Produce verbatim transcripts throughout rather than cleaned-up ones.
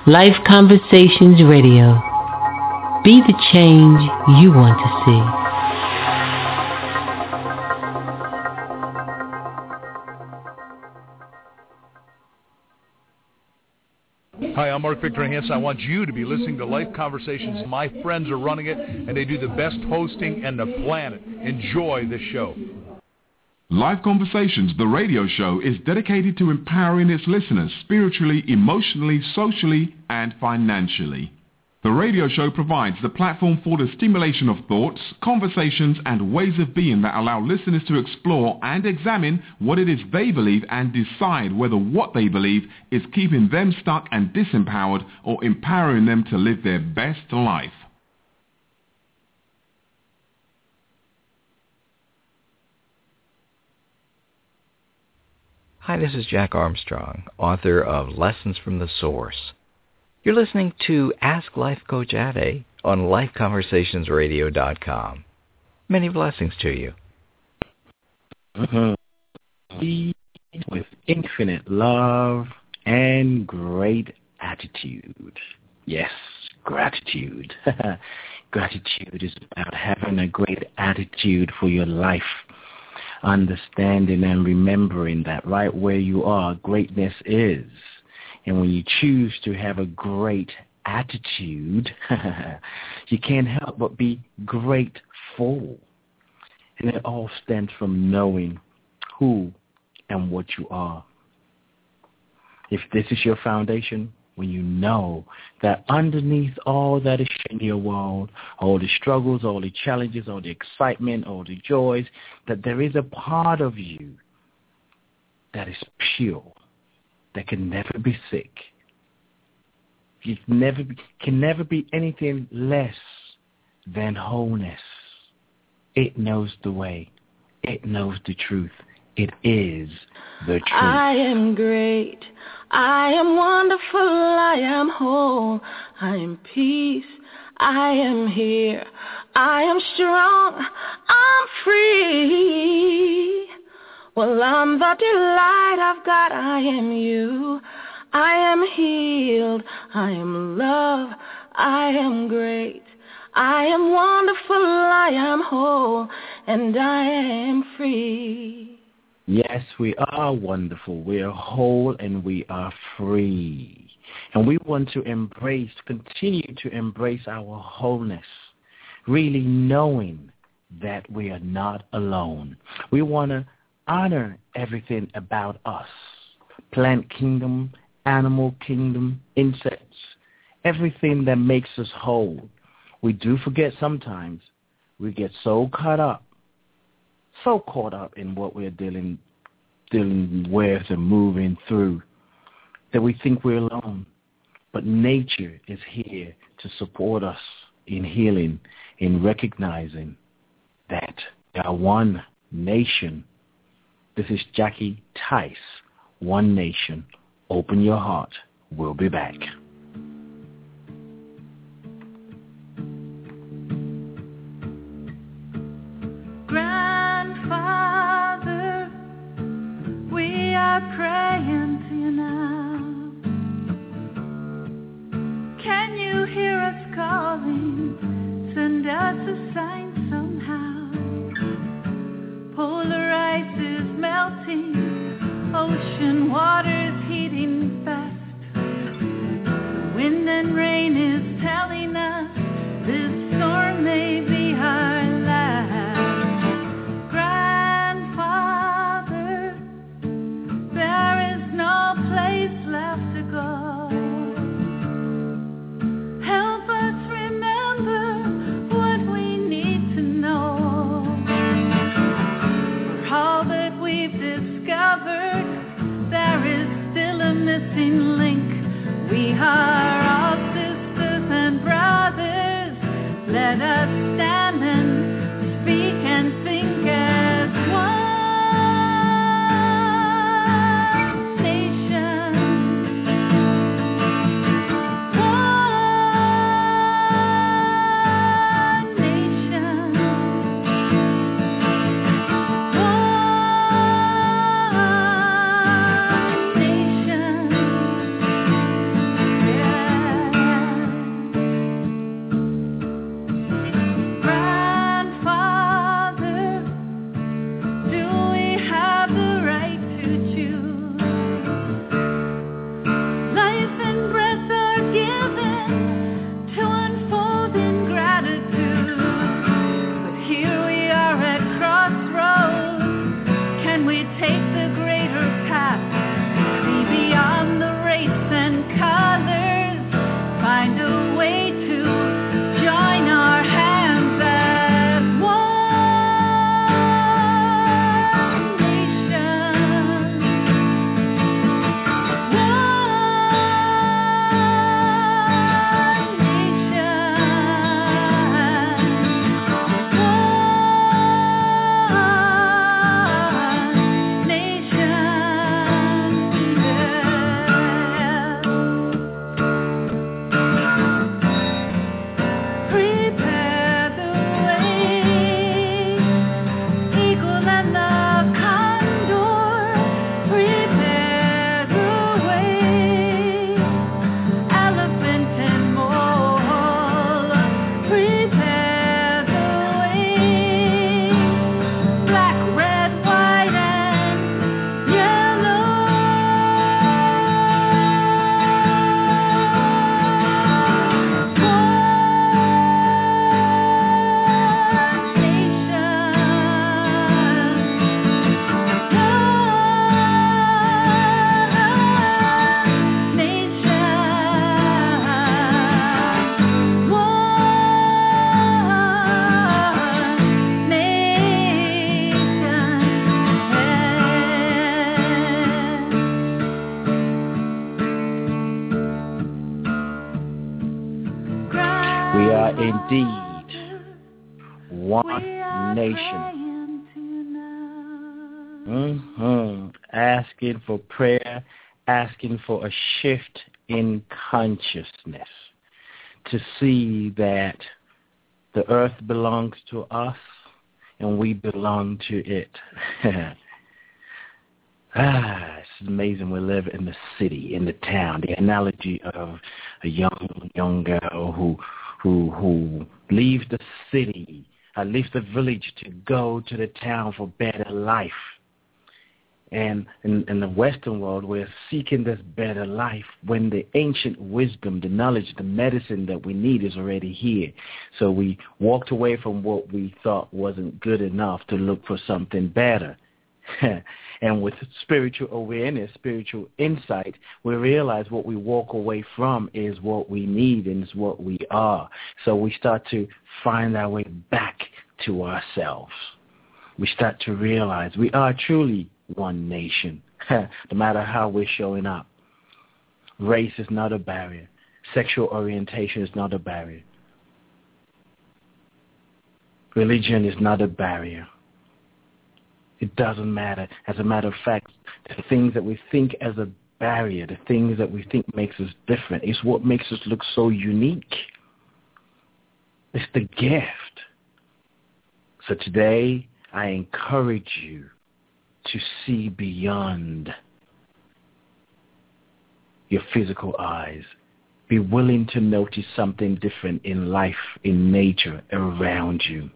Life Conversations Radio. Be the change you want to see. Hi, I'm Mark Victor Hansen. I want you to be listening to Life Conversations. My friends are running it, and they do the best hosting in the planet. Enjoy this show. Life Conversations, the radio show, is dedicated to empowering its listeners spiritually, emotionally, socially, and financially. The radio show provides the platform for the stimulation of thoughts, conversations, and ways of being that allow listeners to explore and examine what it is they believe and decide whether what they believe is keeping them stuck and disempowered or empowering them to live their best life. Hi, this is Jack Armstrong, author of Lessons from the Source. You're listening to Ask Life Coach Ade on life conversations radio dot com. Many blessings to you. Mm-hmm. With infinite love and great attitude. Yes, gratitude. Gratitude is about having a great attitude for your life. Understanding and remembering that right where you are, greatness is. And when you choose to have a great attitude, you can't help but be grateful. And it all stems from knowing who and what you are. If this is your foundation, when you know that underneath all that is in your world, all the struggles, all the challenges, all the excitement, all the joys, that there is a part of you that is pure, that can never be sick. You can never be, can never be anything less than wholeness. It knows the way. It knows the truth. It is the truth. I am great. I am wonderful. I am whole. I am peace. I am here. I am strong. I'm free. Well, I'm the delight of God. I am you. I am healed. I am love. I am great. I am wonderful. I am whole. And I am free. Yes, we are wonderful. We are whole and we are free. And we want to embrace, continue to embrace our wholeness, really knowing that we are not alone. We want to honor everything about us, plant kingdom, animal kingdom, insects, everything that makes us whole. We do forget sometimes. We get so caught up, so caught up in what we're dealing, dealing with and moving through that we think we're alone. But nature is here to support us in healing, in recognizing that we are one nation. This is Jackie Tice, One Nation. Open your heart. We'll be back. Grandfather, we are praying to you now. Can you hear us calling? Send us a sign somehow. Polar ice is melting, ocean water's heating fast. Wind and rain is telling us this storm may be our last. Grandfather, there is no place left to go. Help us remember what we need to know. For all that we've discovered, there is still a missing link. We are all sisters and brothers. Let us stand and speak and think as one nation. One nation. One nation. Yeah. Indeed, one nation. Mm-hmm. Asking for prayer, asking for a shift in consciousness to see that the earth belongs to us and we belong to it. Ah, it's amazing. We live in the city, in the town. The analogy of a young young girl who who who leaves the city, uh, leaves the village to go to the town for better life. And in, in the Western world, we're seeking this better life when the ancient wisdom, the knowledge, the medicine that we need is already here. So we walked away from what we thought wasn't good enough to look for something better. And with spiritual awareness, spiritual insight, we realize what we walk away from is what we need and is what we are. So we start to find our way back to ourselves. We start to realize we are truly one nation, no matter how we're showing up. Race is not a barrier. Sexual orientation is not a barrier. Religion is not a barrier. It doesn't matter. As a matter of fact, the things that we think as a barrier, the things that we think makes us different, is what makes us look so unique. It's the gift. So today, I encourage you to see beyond your physical eyes. Be willing to notice something different in life, in nature, around you.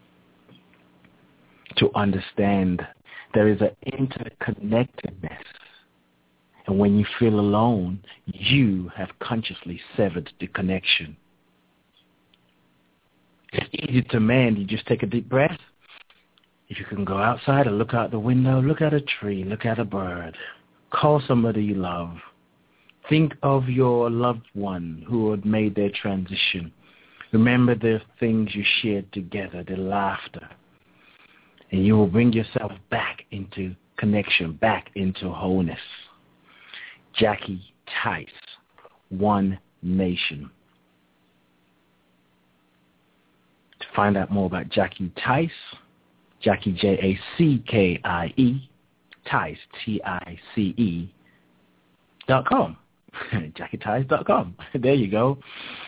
To understand there is an interconnectedness. And when you feel alone, you have consciously severed the connection. It's easy to man. You just take a deep breath. If you can go outside and look out the window, look at a tree, look at a bird, call somebody you love. Think of your loved one who had made their transition. Remember the things you shared together, the laughter. And you will bring yourself back into connection, back into wholeness. Jackie Tice, One Nation. To find out more about Jackie Tice, Jackie, J A C K I E, Tice, T I C E, dot com. Jackie Tice dot com. There you go.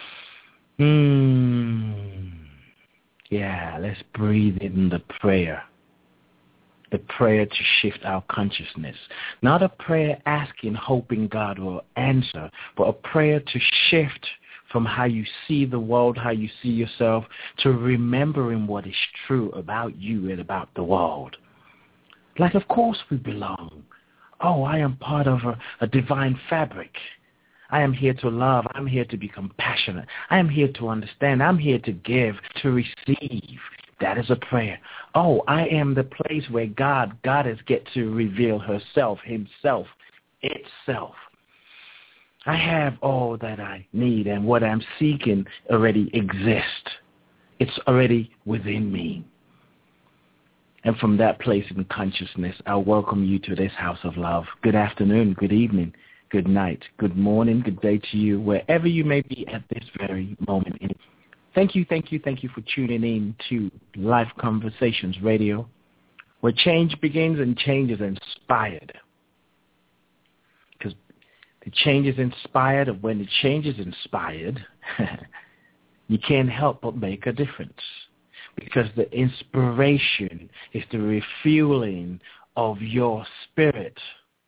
Hmm. Yeah, let's breathe in the prayer. The prayer to shift our consciousness. Not a prayer asking, hoping God will answer, but a prayer to shift from how you see the world, how you see yourself, to remembering what is true about you and about the world. Like, of course we belong. Oh, I am part of a, a divine fabric. I am here to love. I'm here to be compassionate. I am here to understand. I'm here to give, to receive. That is a prayer. Oh, I am the place where God, Goddess get to reveal herself, himself, itself. I have all that I need, and what I'm seeking already exists. It's already within me. And from that place in consciousness, I welcome you to this house of love. Good afternoon, good evening, good night, good morning, good day to you, wherever you may be at this very moment. Thank you, thank you, thank you for tuning in to Life Conversations Radio, where change begins and change is inspired. Because the change is inspired, and when the change is inspired, you can't help but make a difference. Because the inspiration is the refueling of your spirit.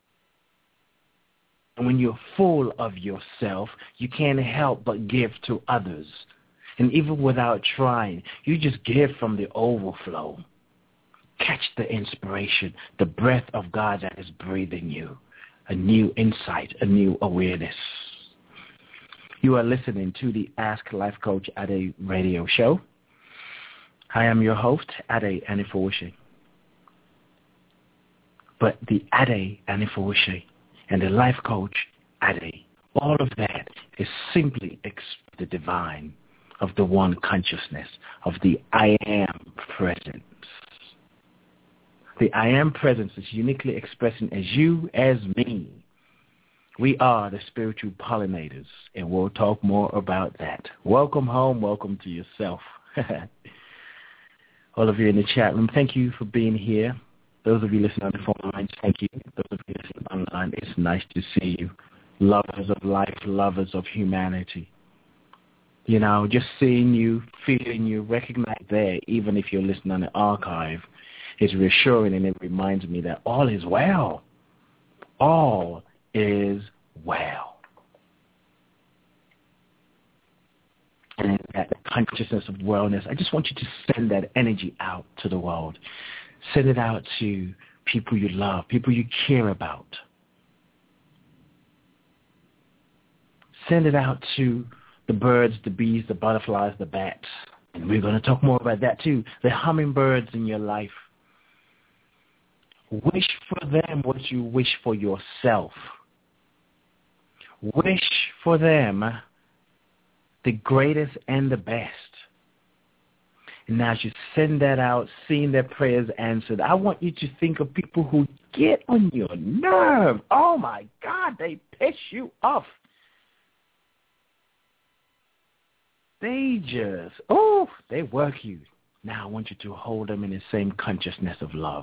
And when you're full of yourself, you can't help but give to others. And even without trying, you just give from the overflow. Catch the inspiration, the breath of God that is breathing you. A new insight, a new awareness. You are listening to the Ask Life Coach Ade radio show. I am your host, Ade Anifowoshe. But the Ade Anifowoshe and the Life Coach Ade, all of that is simply the divine, of the one consciousness, of the I am presence. The I am presence is uniquely expressing as you, as me. We are the spiritual pollinators, and we'll talk more about that. Welcome home. Welcome to yourself. All of you in the chat room, thank you for being here. Those of you listening on the phone lines, thank you. Those of you listening online, it's nice to see you. Lovers of life, lovers of humanity. You know, just seeing you, feeling you, recognize there, even if you're listening on the archive, is reassuring, and it reminds me that all is well. All is well. And that consciousness of wellness, I just want you to send that energy out to the world. Send it out to people you love, people you care about. Send it out to the birds, the bees, the butterflies, the bats. And we're going to talk more about that too. The hummingbirds in your life. Wish for them what you wish for yourself. Wish for them the greatest and the best. And now as you send that out, seeing their prayers answered, I want you to think of people who get on your nerve. Oh, my God, they piss you off. They just, oh, they work you. Now I want you to hold them in the same consciousness of love.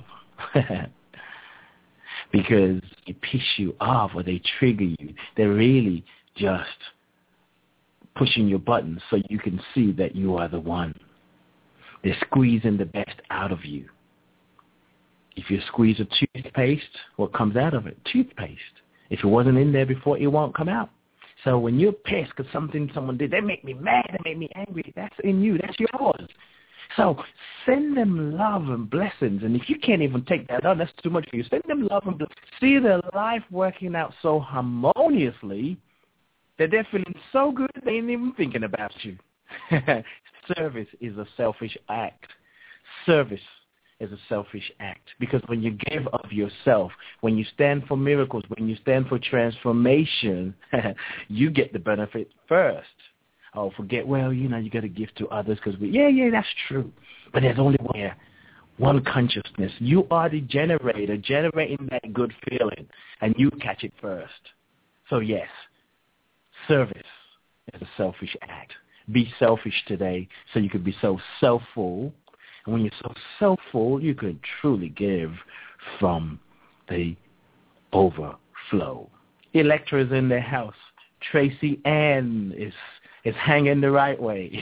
Because they piss you off or they trigger you. They're really just pushing your buttons so you can see that you are the one. They're squeezing the best out of you. If you squeeze a toothpaste, what comes out of it? Toothpaste. If it wasn't in there before, it won't come out. So when you're pissed because something someone did, they make me mad, they make me angry, that's in you, that's yours. So send them love and blessings. And if you can't even take that on, that's too much for you. Send them love and blessings. See their life working out so harmoniously that they're feeling so good they ain't even thinking about you. Service is a selfish act. Service is a selfish act. Because when you give of yourself, when you stand for miracles, when you stand for transformation, you get the benefit first. Oh, forget, well, you know, you got to give to others because we, yeah, yeah, that's true. But there's only one, one consciousness. You are the generator, generating that good feeling, and you catch it first. So, yes, service is a selfish act. Be selfish today so you could be so self-full. And when you're so self-full, you could truly give from the overflow. Electra's in the house. Tracy Ann is is hanging the right way.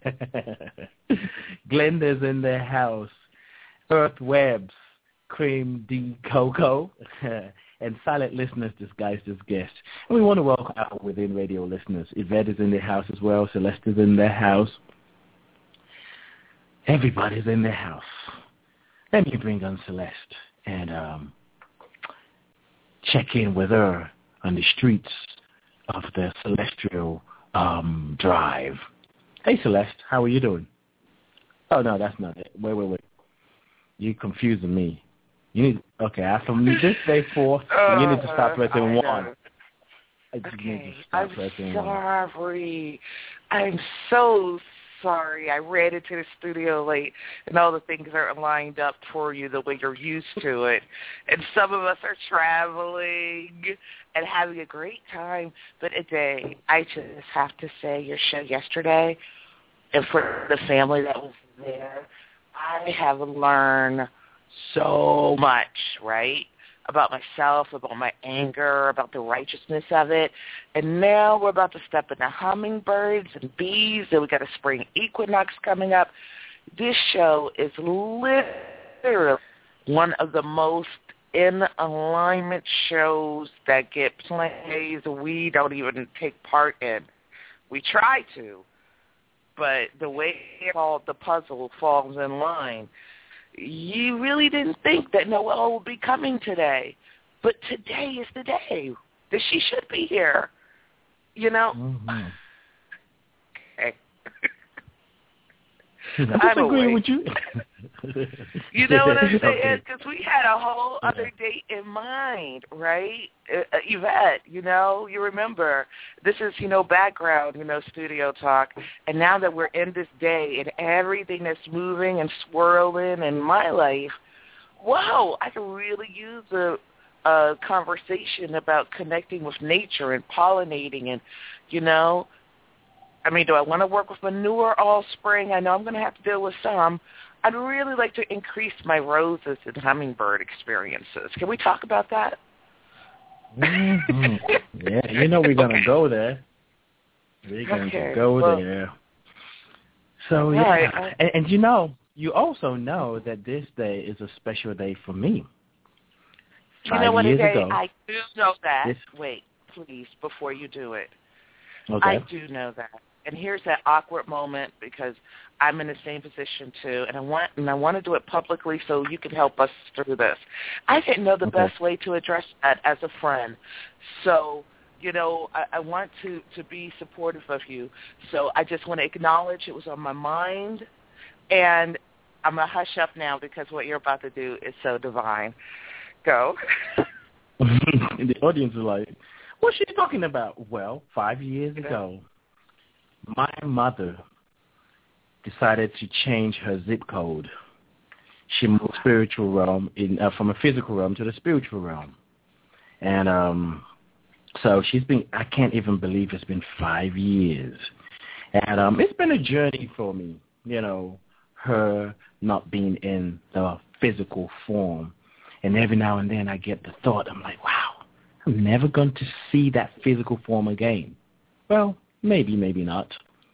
Glenda's in the house. Earth Webs, Cream D Coco, and silent listeners disguised as guests. And we want to welcome our Within Radio listeners. Yvette is in the house as well. Celeste is in the house. Everybody's in the house. Let me bring on Celeste and um, check in with her on the streets of the Celestial um, Drive. Hey, Celeste, how are you doing? Oh, no, that's not it. Wait, wait, wait. You're confusing me. You need, okay, after this day four, uh, you need to stop pressing one. Okay, I'm sorry. I'm so sorry. I ran into the studio late, and all the things aren't lined up for you the way you're used to it. And some of us are traveling and having a great time. But today, I just have to say, your show yesterday, and for the family that was there, I have learned so much, right? About myself, about my anger, about the righteousness of it. And now we're about to step into hummingbirds and bees, and we got a spring equinox coming up. This show is literally one of the most in alignment shows that get plays we don't even take part in. We try to, but the way all the puzzle falls in line, you really didn't think that Noelle would be coming today. But today is the day that she should be here. You know? Mm-hmm. Okay. I disagree with you. You know what I'm saying? Because we had a whole other date in mind, right? Uh, Yvette, you know, you remember. This is, you know, background, you know, studio talk. And now that we're in this day and everything that's moving and swirling in my life, wow, I could really use a a conversation about connecting with nature and pollinating and, you know, I mean, do I want to work with manure all spring? I know I'm going to have to deal with some. I'd really like to increase my roses and hummingbird experiences. Can we talk about that? Mm-hmm. Yeah, you know we're going to go there. We're going okay. to go well, there. So, yeah. Right. And, and, you know, you also know that this day is a special day for me. You Five know what, years day? ago, I do know that. This... Wait, please, before you do it. Okay. I do know that. And here's that awkward moment because I'm in the same position too, and I want and I want to do it publicly so you can help us through this. I didn't know the okay. best way to address that as a friend. So, you know, I, I want to, to be supportive of you. So I just want to acknowledge it was on my mind, and I'm going to hush up now because what you're about to do is so divine. Go. And the audience is like, what's she talking about? Well, five years ago, my mother decided to change her zip code. She moved spiritual realm in uh, from a physical realm to the spiritual realm, and um, so she's been. I can't even believe it's been five years, and um, it's been a journey for me. You know, her not being in the physical form, and every now and then I get the thought, I'm like, wow, I'm never going to see that physical form again. Well, maybe, maybe not.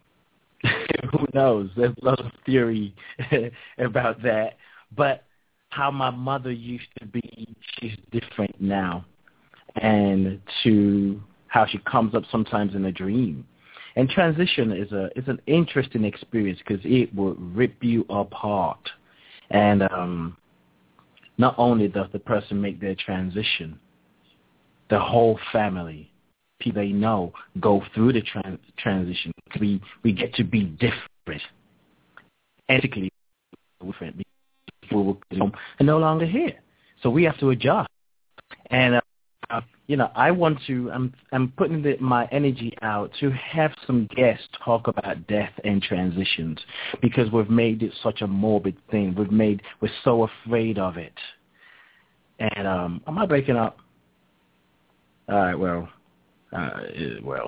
Who knows? There's a lot of theory about that. But how my mother used to be, she's different now. And to how she comes up sometimes in a dream. And transition is a is an interesting experience because it will rip you apart. And um, not only does the person make their transition, the whole family, people they know, go through the trans- transition. We we get to be different, ethically different. People are no longer here, so we have to adjust. And uh, uh, you know, I want to. I'm I'm putting the, my energy out to have some guests talk about death and transitions because we've made it such a morbid thing. We've made we're so afraid of it. And um, am I breaking up? All right. Well. Uh, well,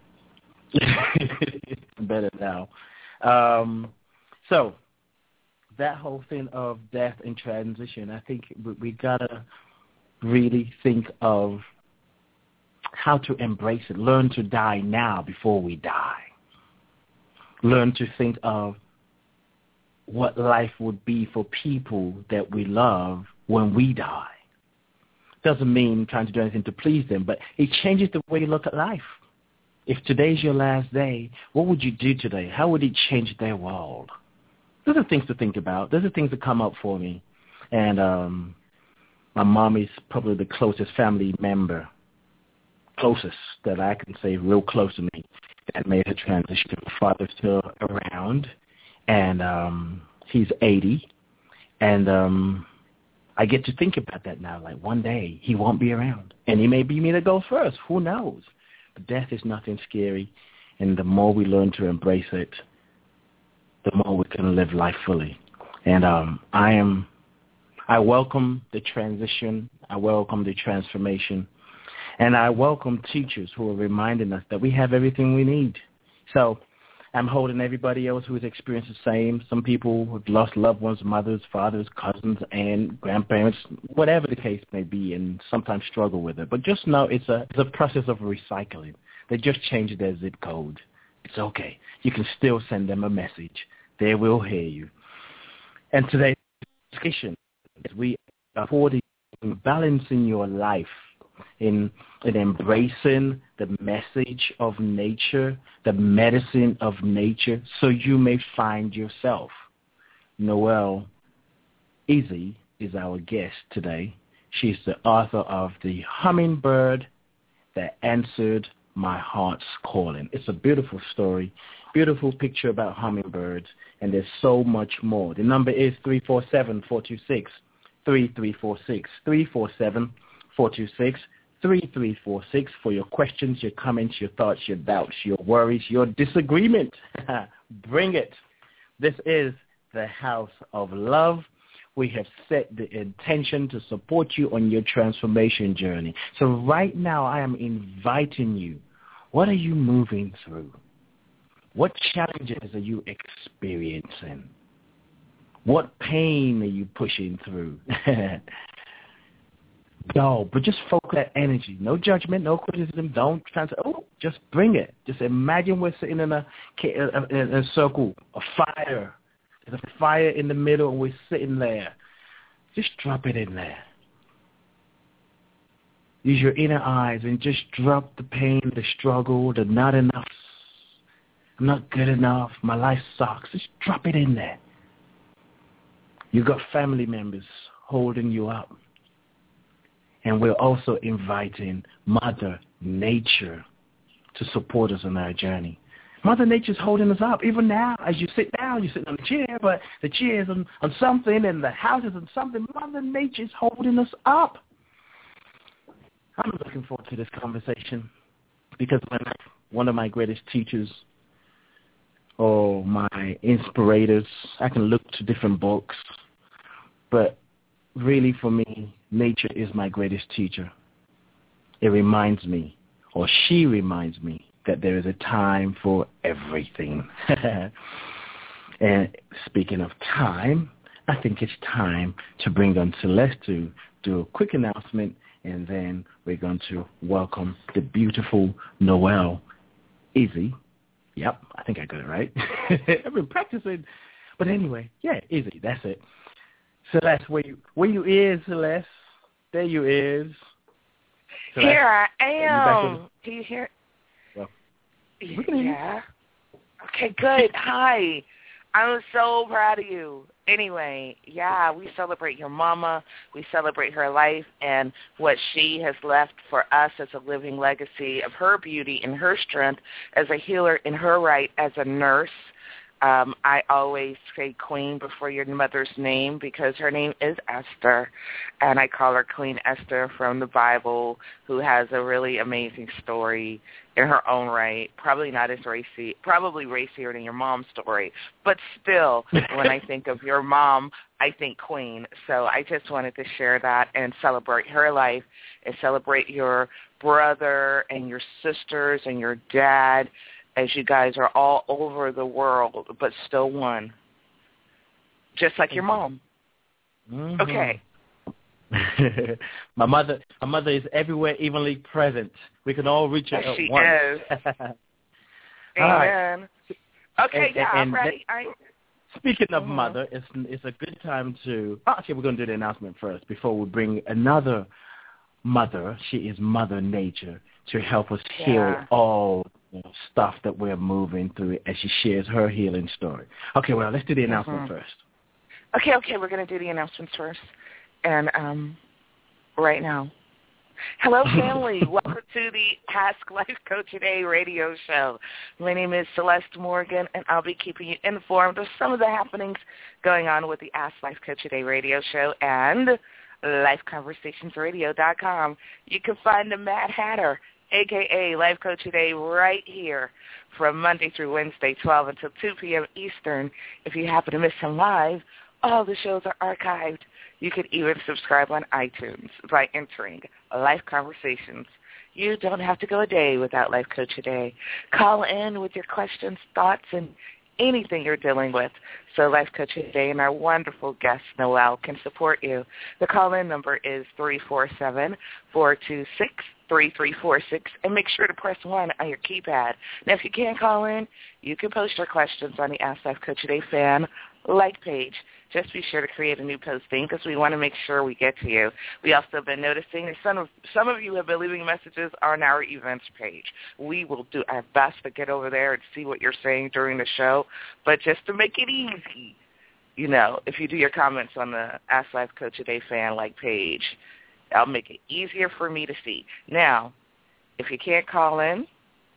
better now. Um, so that whole thing of death and transition, I think we, we gotta really think of how to embrace it. Learn to die now before we die. Learn to think of what life would be for people that we love when we die. Doesn't mean trying to do anything to please them, but it changes the way you look at life. If today's your last day, what would you do today? How would it change their world? Those are things to think about. Those are things that come up for me. And um, my mom is probably the closest family member, closest that I can say real close to me, that made her transition. My father's still around, and um, he's eighty. And um I get to think about that now. Like one day he won't be around, and he may be me that goes first. Who knows? But death is nothing scary, and the more we learn to embrace it, the more we can live life fully. And um, I am, I welcome the transition. I welcome the transformation, and I welcome teachers who are reminding us that we have everything we need. So I'm holding everybody else who has experienced the same. Some people have lost loved ones, mothers, fathers, cousins, and grandparents, whatever the case may be, and sometimes struggle with it. But just know it's a, it's a process of recycling. They just changed their zip code. It's okay. You can still send them a message. They will hear you. And today's discussion is we are supporting balancing your life in in embracing the message of nature, the medicine of nature, so you may find yourself. Noelle Easy is our guest today. She's the author of The Hummingbird That Answered My Heart's Calling. It's a beautiful story, beautiful picture about hummingbirds, and there's so much more. The number is three four seven, four two six, three three four six, three four seven, four two six, three three four six for your questions, your comments, your thoughts, your doubts, your worries, your disagreement. Bring it. This is the House of Love, We have set the intention to support you on your transformation journey. So right now, I am inviting you. What are you moving through? What challenges are you experiencing? What pain are you pushing through? No, but just focus that energy. No judgment, no criticism. Don't try to, oh, just bring it. Just imagine we're sitting in a, in a circle, a fire. There's a fire in the middle and we're sitting there. Just drop it in there. Use your inner eyes and just drop the pain, the struggle, the not enough. I'm not good enough. My life sucks. Just drop it in there. You've got family members holding you up. And we're also inviting Mother Nature to support us on our journey. Mother Nature's holding us up. Even now, as you sit down, you're sitting on a chair, but the chair is on, on something and the house is on something. Mother Nature's holding us up. I'm looking forward to this conversation because when one of my greatest teachers or my inspirators, I can look to different books, but really for me, nature is my greatest teacher. It reminds me, or she reminds me, that there is a time for everything. And speaking of time, I think it's time to bring on Celeste to do a quick announcement, and then we're going to welcome the beautiful Noelle Izzy. Yep, I think I got it right. I've been practicing. But anyway, yeah, Izzy, that's it. Celeste, where you where you is, Celeste? There you is. Celeste, here I am. Do you hear? Well, yeah. Okay, good. Hi. I'm so proud of you. Anyway, yeah, we celebrate your mama. We celebrate her life and what she has left for us as a living legacy of her beauty and her strength as a healer in her right as a nurse. Um, I always say Queen before your mother's name because her name is Esther, and I call her Queen Esther from the Bible, who has a really amazing story in her own right. Probably not as racy, probably racier than your mom's story, but still, when I think of your mom, I think Queen. So I just wanted to share that and celebrate her life and celebrate your brother and your sisters and your dad, as you guys are all over the world, but still one, just like your mom. Mm-hmm. Okay. my mother, my mother is everywhere, evenly present. We can all reach her at she once. Is. Amen. Right. Okay, and, yeah, and I'm ready. That, I, speaking of mm-hmm. mother, it's it's a good time to. Oh, actually, we're going to do the announcement first before we bring another mother. She is Mother Nature to help us yeah. heal all stuff that we're moving through as she shares her healing story. Okay, well, let's do the announcement mm-hmm. first. Okay, okay, we're going to do the announcements first. And um, right now. Hello, family. Welcome to the Ask Life Coach Today radio show. My name is Celeste Morgan, and I'll be keeping you informed of some of the happenings going on with the Ask Life Coach Today radio show and life conversations radio dot com. You can find the Mad Hatter, a k a. Life Coach Today, right here from Monday through Wednesday, twelve until two p.m. Eastern. If you happen to miss him live, all the shows are archived. You can even subscribe on iTunes by entering Life Conversations. You don't have to go a day without Life Coach Today. Call in with your questions, thoughts, and anything you're dealing with. So Life Coach Today and our wonderful guest, Noelle, can support you. The call-in number is three four seven, four two six, three three four six, and make sure to press one on your keypad. Now, if you can't call in, you can post your questions on the Ask Life Coach Today fan like page. Just be sure to create a new posting because we want to make sure we get to you. We also have been noticing that some of, some of you have been leaving messages on our events page. We will do our best to get over there and see what you're saying during the show, but just to make it easy, you know, if you do your comments on the Ask Life Coach Today fan like page, I'll make it easier for me to see. Now, if you can't call in,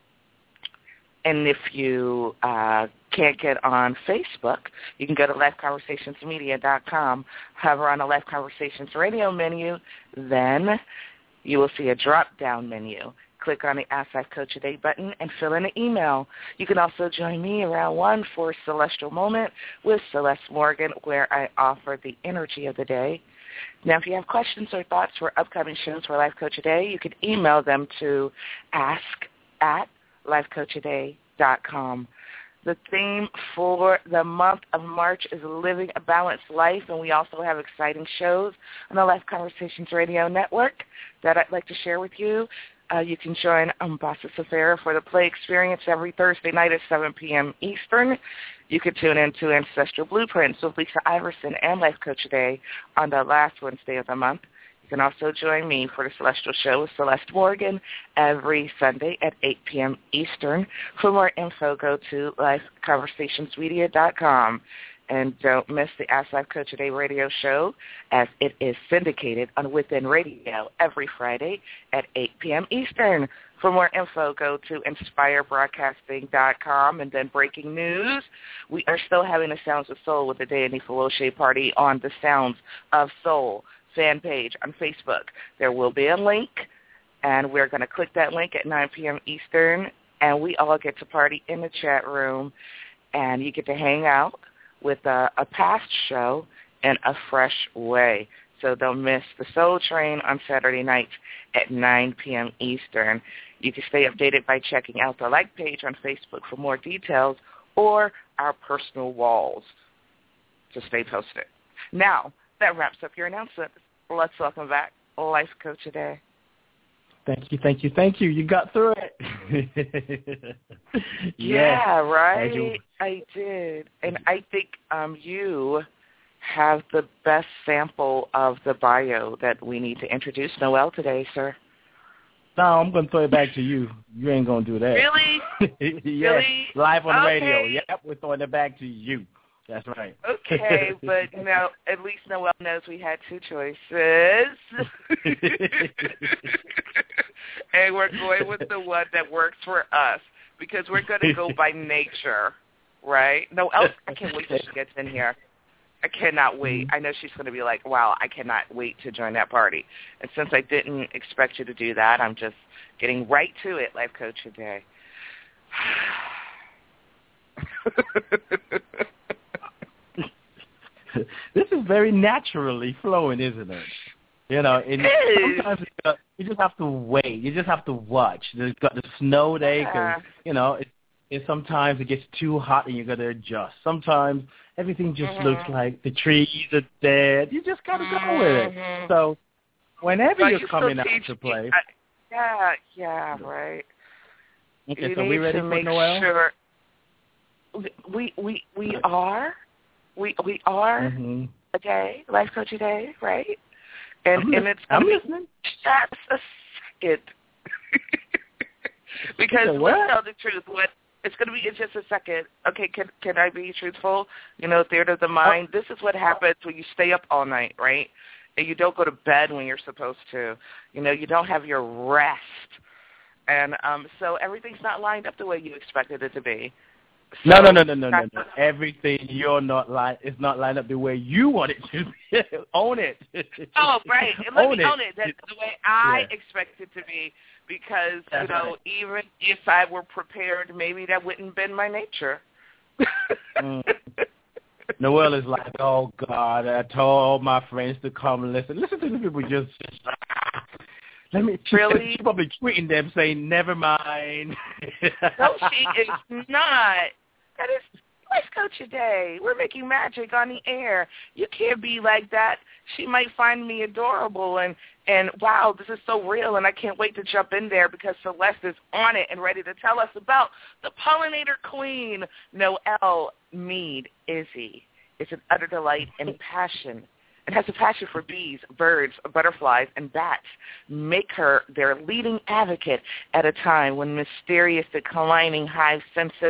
and if you uh, can't get on Facebook, you can go to life conversations media dot com, hover on the Life Conversations radio menu, then you will see a drop-down menu, click on the Ask Life Coach Today button and fill in an email. You can also join me around one for Celestial Moment with Celeste Morgan, where I offer the energy of the day. Now, if you have questions or thoughts for upcoming shows for Life Coach Today, you can email them to ask at life coach today dot com. The theme for the month of March is Living a Balanced Life, and we also have exciting shows on the Life Conversations Radio Network that I'd like to share with you. Uh, you can join Umbasa Safira for the Play Experience every Thursday night at seven p.m. Eastern. You can tune in to Ancestral Blueprints with Lisa Iverson and Life Coach Today on the last Wednesday of the month. You can also join me for the Celestial Show with Celeste Morgan every Sunday at eight p.m. Eastern. For more info, go to life conversations media dot com. And don't miss the Ask Life Coach Today radio show, as it is syndicated on Within Radio every Friday at eight p.m. Eastern. For more info, go to inspire broadcasting dot com. And then breaking news, we are still having the Sounds of Soul with the Danny Felice party on the Sounds of Soul fan page on Facebook. There will be a link, and we're going to click that link at nine p.m. Eastern, and we all get to party in the chat room, and you get to hang out with a, a past show in a fresh way. So don't miss the Soul Train on Saturday night at nine p.m. Eastern. You can stay updated by checking out the like page on Facebook for more details or our personal walls to stay posted. Now, that wraps up your announcement. Let's welcome back Life Coach Today. Thank you, thank you, thank you. You got through it. yeah, yeah, right? You... I did. And I think um, you have the best sample of the bio that we need to introduce Noel today, sir. No, I'm going to throw it back to you. You ain't going to do that. Really? yes. Really? Live on the okay. radio. Yep, we're throwing it back to you. That's right. Okay, but you know, at least Noel knows we had two choices. And we're going with the one that works for us because we're going to go by nature, right? Noel, I can't wait till she gets in here. I cannot wait. I know she's going to be like, wow, I cannot wait to join that party. And since I didn't expect you to do that, I'm just getting right to it, Life Coach Today. This is very naturally flowing, isn't it? You know, and sometimes you just have to wait. You just have to watch. There's got the snow day because, yeah. you know, it, it sometimes it gets too hot and you got to adjust. Sometimes everything just mm-hmm. looks like the trees are dead. You just got to go with it. So whenever but you're you coming out to play. I, yeah, yeah, right. Okay, you so need we ready to for make Noel? Sure we, we, we are. We we are mm-hmm. a day, Life Coach Day, right? And I'm and it's I'm be listening. Just a second, because let's tell the truth. What it's going to be? It's just a second. Okay, can can I be truthful? You know, theater of the mind. Oh. This is what happens when you stay up all night, right? And you don't go to bed when you're supposed to. You know, you don't have your rest, and um, so everything's not lined up the way you expected it to be. So, no, no, no, no, no, no, no. Everything you're not line is not lined up the way you want it to be. Own it. Oh, right. Let own me it. own it. That's the way I yeah. expect it to be because, That's you know, right. even if I were prepared, maybe that wouldn't have been my nature. mm. Noel is like, oh, God, I told my friends to come and listen. Listen to the people just... Let me. Really? She's probably tweeting them saying, "Never mind." No, she is not. That is Life Coach Today. We're making magic on the air. You can't be like that. She might find me adorable and and wow, this is so real, and I can't wait to jump in there because Celeste is on it and ready to tell us about the pollinator queen, Noel Mead Izzy. It's an utter delight and passion. And has a passion for bees, birds, butterflies, and bats. Make her their leading advocate at a time when mysterious declining hive census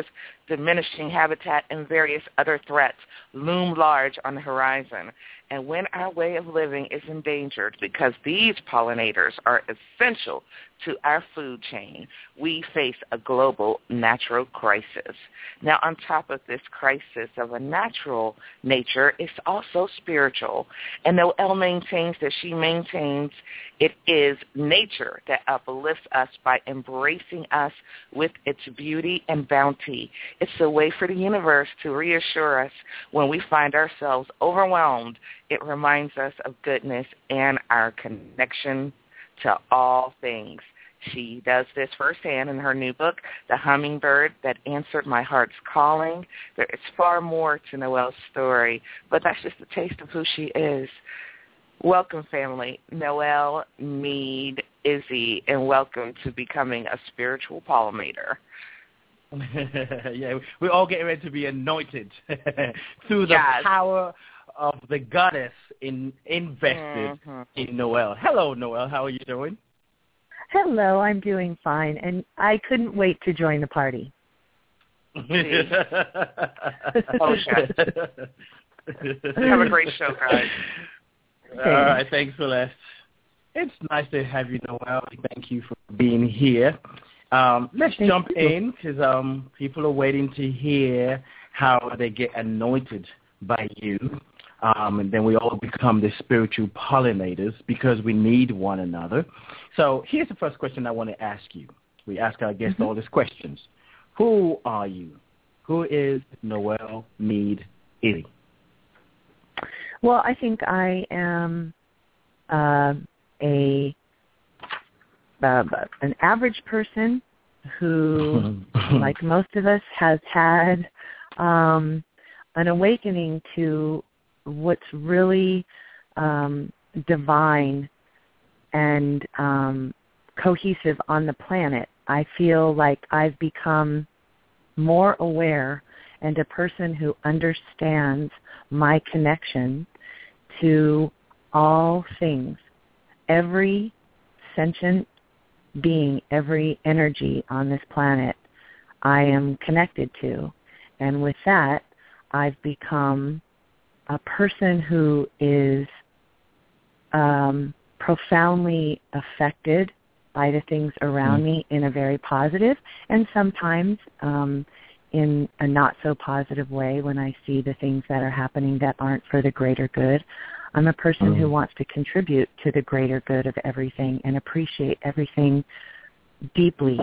diminishing habitat, and various other threats loom large on the horizon. And when our way of living is endangered because these pollinators are essential to our food chain, we face a global natural crisis. Now, on top of this crisis of a natural nature, it's also spiritual. And Noelle maintains that she maintains it is nature that uplifts us by embracing us with its beauty and bounty. It's a way for the universe to reassure us when we find ourselves overwhelmed. It reminds us of goodness and our connection to all things. She does this firsthand in her new book, The Hummingbird That Answered My Heart's Calling. There is far more to Noelle's story, but that's just a taste of who she is. Welcome, family. Noelle Meade Izzy, and welcome to becoming a spiritual pollinator. Yeah, we're all getting ready to be anointed through the yes. power of the goddess in, invested mm-hmm. in Noelle. Hello, Noelle. How are you doing? Hello, I'm doing fine, and I couldn't wait to join the party. oh, shit. Have a great show, guys. All right, thanks, Celeste. It's nice to have you, Noelle. Thank you for being here. Um, let's Thank jump you. in because um, people are waiting to hear how they get anointed by you. Um, and then we all become the spiritual pollinators because we need one another. So here's the first question I want to ask you. We ask our guests mm-hmm. all these questions. Who are you? Who is Noelle Meade Izzy? Well, I think I am uh, a uh, an average person who, like most of us, has had um, an awakening to what's really um, divine and um, cohesive on the planet. I feel like I've become more aware and a person who understands my connection to all things. Every sentient being, every energy on this planet, I am connected to. And with that, I've become a person who is um, profoundly affected by the things around mm. me in a very positive and sometimes um, in a not so positive way when I see the things that are happening that aren't for the greater good. I'm a person mm. who wants to contribute to the greater good of everything and appreciate everything deeply.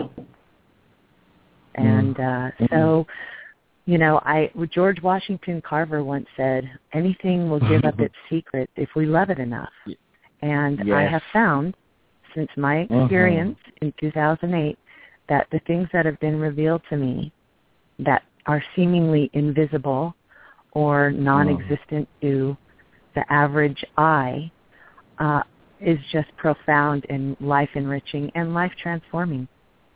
And uh, mm. so, you know, I George Washington Carver once said, anything will give up its secret if we love it enough. And yes. I have found, since my experience uh-huh. in two thousand eight, that the things that have been revealed to me that are seemingly invisible or non-existent uh-huh. to the average eye uh, is just profound and life-enriching and life-transforming.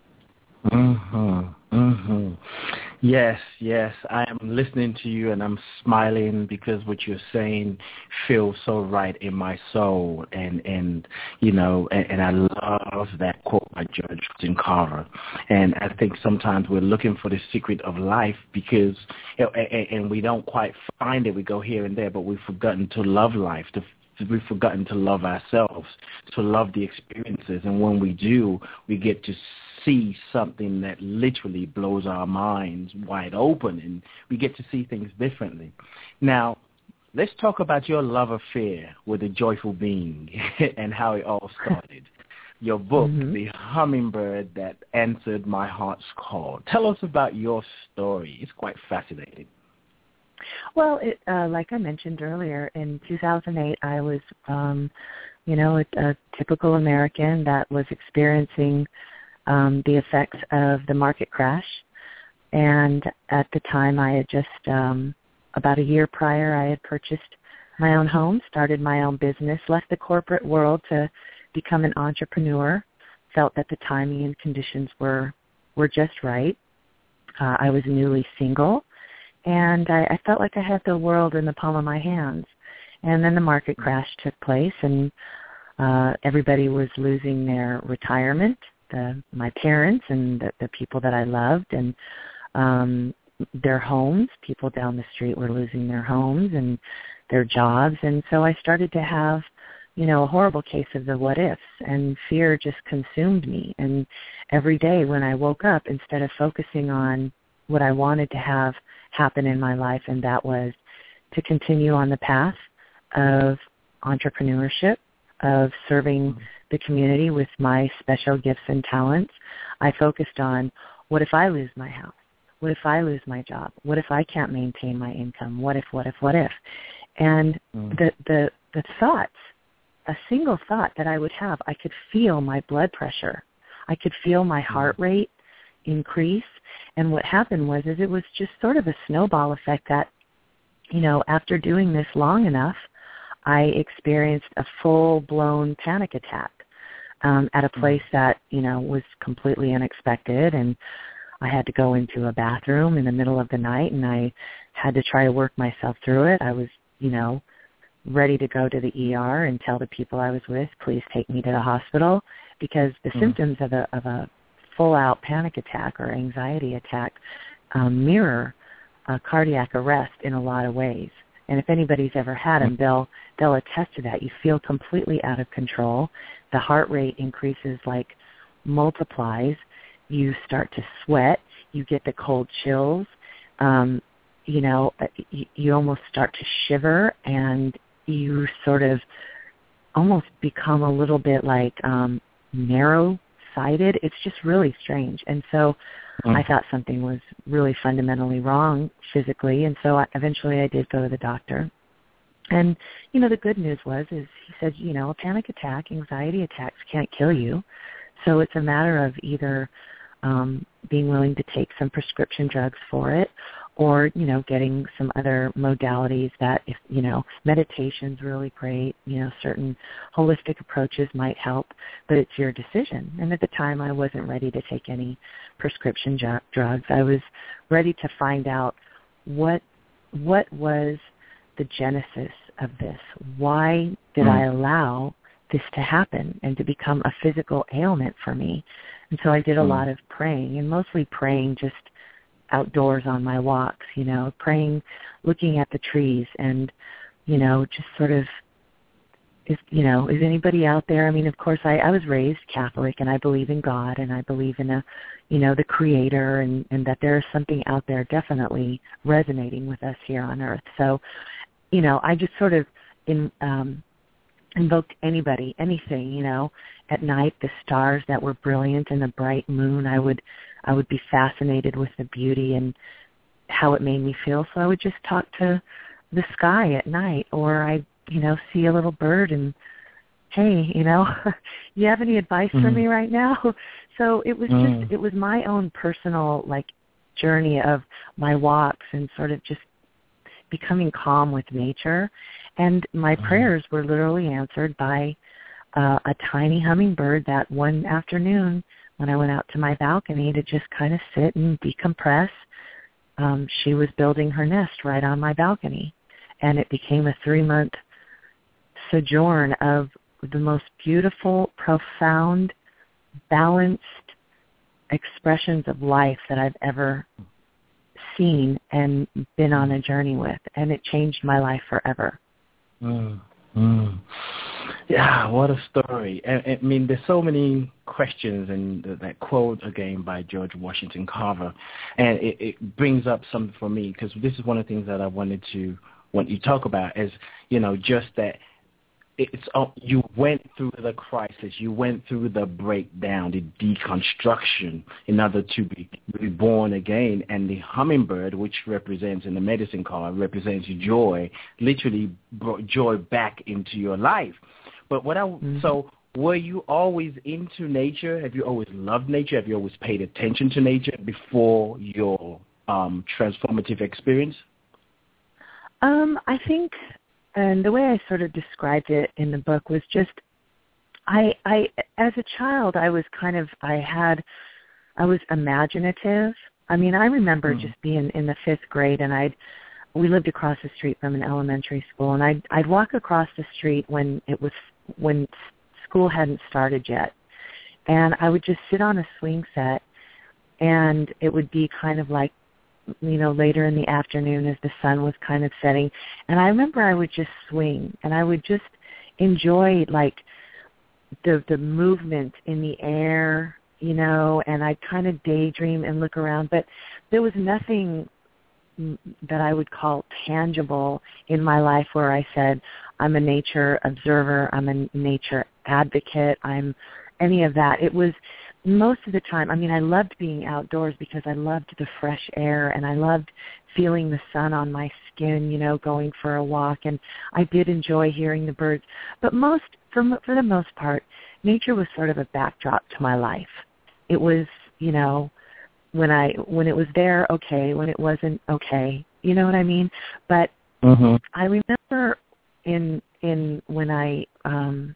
Mm-hmm. Mm-hmm. Yes, yes. I am listening to you and I'm smiling because what you're saying feels so right in my soul. And, and you know, and, and I love that quote by George Washington Carver. And I think sometimes we're looking for the secret of life because, and, and we don't quite find it. We go here and there, but we've forgotten to love life, to we've forgotten to love ourselves, to love the experiences. And when we do, we get to see something that literally blows our minds wide open, and we get to see things differently. Now, let's talk about your love affair with a joyful being and how it all started. Your book, mm-hmm. The Hummingbird That Answered My Heart's Call. Tell us about your story. It's quite fascinating. Well, it, uh, like I mentioned earlier, in two thousand eight, I was, um, you know, a, a typical American that was experiencing um, the effects of the market crash. And at the time, I had just, um, about a year prior, I had purchased my own home, started my own business, left the corporate world to become an entrepreneur, felt that the timing and conditions were, were just right. Uh, I was newly single. And I, I felt like I had the world in the palm of my hands. And then the market crash took place, and uh, everybody was losing their retirement, the, my parents and the, the people that I loved. And um, their homes. People down the street were losing their homes and their jobs. And so I started to have, you know, a horrible case of the what ifs, and fear just consumed me. And every day when I woke up, instead of focusing on what I wanted to have happen in my life, and that was to continue on the path of entrepreneurship, of serving the community with my special gifts and talents, I focused on, what if I lose my house? What if I lose my job? What if I can't maintain my income? What if, what if, what if? And mm. the, the, the thoughts, a single thought that I would have, I could feel my blood pressure. I could feel my heart rate increase. And what happened was is it was just sort of a snowball effect that, you know, after doing this long enough, I experienced a full-blown panic attack um, at a place that, you know, was completely unexpected. And I had to go into a bathroom in the middle of the night, and I had to try to work myself through it. I was, you know, ready to go to the E R and tell the people I was with, please take me to the hospital, because the mm. symptoms of a, of a full-out panic attack or anxiety attack um, mirror a cardiac arrest in a lot of ways. And if anybody's ever had them, they'll they'll attest to that. You feel completely out of control. The heart rate increases like multiplies. You start to sweat. You get the cold chills. Um, you know, you, you almost start to shiver, and you sort of almost become a little bit like um, narrow-sighted. It's just really strange. And so mm. I thought something was really fundamentally wrong physically, and so I, eventually I did go to the doctor. And, you know, the good news was is he said, you know, a panic attack, anxiety attacks can't kill you. So it's a matter of either um, being willing to take some prescription drugs for it, or, you know, getting some other modalities that, if, you know, meditation's really great, you know, certain holistic approaches might help, but it's your decision. And at the time I wasn't ready to take any prescription ju- drugs. I was ready to find out what what was the genesis of this. Why did mm. I allow this to happen and to become a physical ailment for me? And so I did a mm. lot of praying, and mostly praying just outdoors on my walks, you know, praying, looking at the trees, and, you know, just sort of, is, you know, is anybody out there? I mean, of course, I, I was raised Catholic, and I believe in God, and I believe in a, you know, the Creator, and, and that there is something out there definitely resonating with us here on Earth. So, you know, I just sort of in, um, invoked anybody, anything, you know. At night, the stars that were brilliant and the bright moon, I would I would be fascinated with the beauty and how it made me feel. So I would just talk to the sky at night, or I, you know, see a little bird and, hey, you know, you have any advice mm. for me right now? So it was mm. just, it was my own personal, like, journey of my walks and sort of just becoming calm with nature. And my mm. prayers were literally answered by uh, a tiny hummingbird that one afternoon when I went out to my balcony to just kind of sit and decompress. Um, she was building her nest right on my balcony, and it became a three-month sojourn of the most beautiful, profound, balanced expressions of life that I've ever seen and been on a journey with, and it changed my life forever. Mm, mm. Yeah, what a story. I, I mean, there's so many questions, and that quote again by George Washington Carver, and it, it brings up something for me, because this is one of the things that I wanted to want you to talk about is, you know, just that it's uh, you went through the crisis, you went through the breakdown, the deconstruction in order to be reborn again. And the hummingbird, which represents in the medicine card, represents joy, literally brought joy back into your life. But what I mm-hmm. so were you always into nature? Have you always loved nature? Have you always paid attention to nature before your um, transformative experience? Um, I think. And the way I sort of described it in the book was just, I, I, as a child, I was kind of, I had, I was imaginative. I mean, I remember mm. just being in the fifth grade, and I'd, we lived across the street from an elementary school, and I'd, I'd walk across the street when it was, when school hadn't started yet, and I would just sit on a swing set, and it would be kind of like you know, later in the afternoon as the sun was kind of setting. And I remember I would just swing, and I would just enjoy, like, the the movement in the air, you know, and I'd kind of daydream and look around. But there was nothing that I would call tangible in my life where I said, I'm a nature observer, I'm a nature advocate, I'm any of that. It was most of the time, I mean, I loved being outdoors because I loved the fresh air and I loved feeling the sun on my skin, you know, going for a walk. And I did enjoy hearing the birds. But most, for, for the most part, nature was sort of a backdrop to my life. It was, you know, when I when it was there, okay. When it wasn't, okay. You know what I mean? But mm-hmm. I remember in in when I um,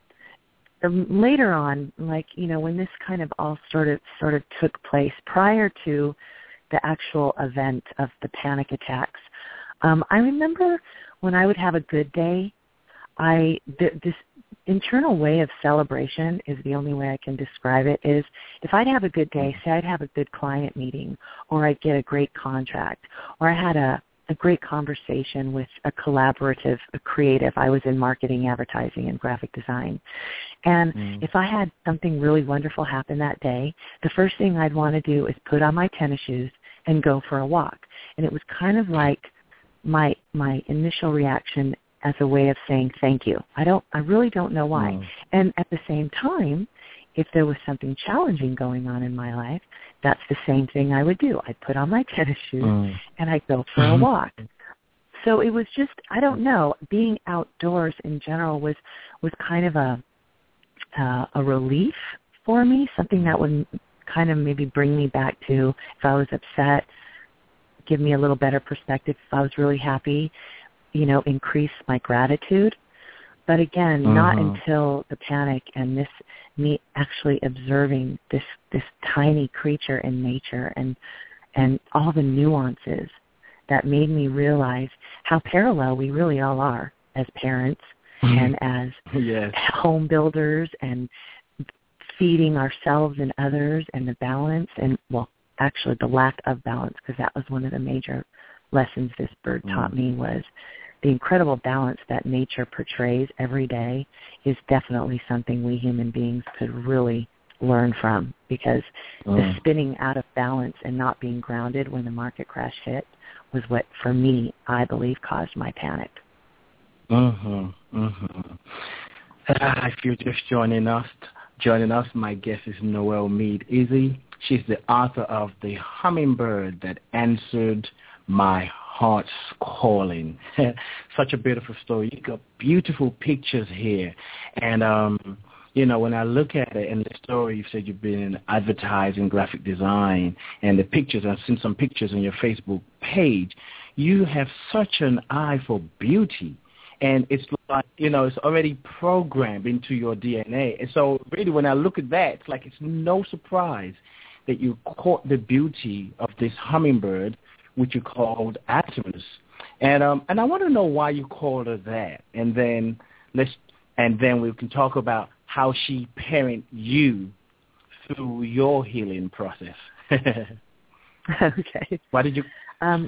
later on, like, you know, when this kind of all sort of sort of took place prior to the actual event of the panic attacks. Um, I remember when I would have a good day, I th- this internal way of celebration is the only way I can describe it, is if I'd have a good day, say I'd have a good client meeting, or I'd get a great contract, or I had a, a great conversation with a collaborative, a creative. I was in marketing, advertising, and graphic design. And mm. if I had something really wonderful happen that day, the first thing I'd want to do is put on my tennis shoes and go for a walk. And it was kind of like my my initial reaction as a way of saying thank you. I don't, I really don't know why. Mm. And at the same time, if there was something challenging going on in my life, that's the same thing I would do. I'd put on my tennis shoes mm. and I'd go for a walk. So it was just, I don't know, being outdoors in general was, was kind of a, uh, a relief for me, something that would kind of maybe bring me back to, if I was upset, give me a little better perspective. If I was really happy, you know, increase my gratitude. But again, uh-huh. not until the panic and this, me actually observing this this tiny creature in nature and and all the nuances that made me realize how parallel we really all are as parents and as yes. home builders and feeding ourselves and others, and the balance and, well, actually the lack of balance, because that was one of the major lessons this bird mm. taught me, was the incredible balance that nature portrays every day is definitely something we human beings could really learn from, because mm. the spinning out of balance and not being grounded when the market crash hit was what, for me, I believe caused my panic. Mm-hmm, mm-hmm. Uh, if you're just joining us, joining us, my guest is Noelle Meade Izzy. She's the author of The Hummingbird That Answered My Heart's Calling. Such a beautiful story. You got beautiful pictures here. And, um, you know, when I look at it, and the story, you said you've been in advertising, graphic design, and the pictures, I've seen some pictures on your Facebook page. You have such an eye for beauty. And it's like, you know, it's already programmed into your D N A. And so really when I look at that, it's like it's no surprise that you caught the beauty of this hummingbird, which you called Artemis. And um, and I want to know why you called her that. And then let's and then we can talk about how she parented you through your healing process. Okay. Why did you? Um,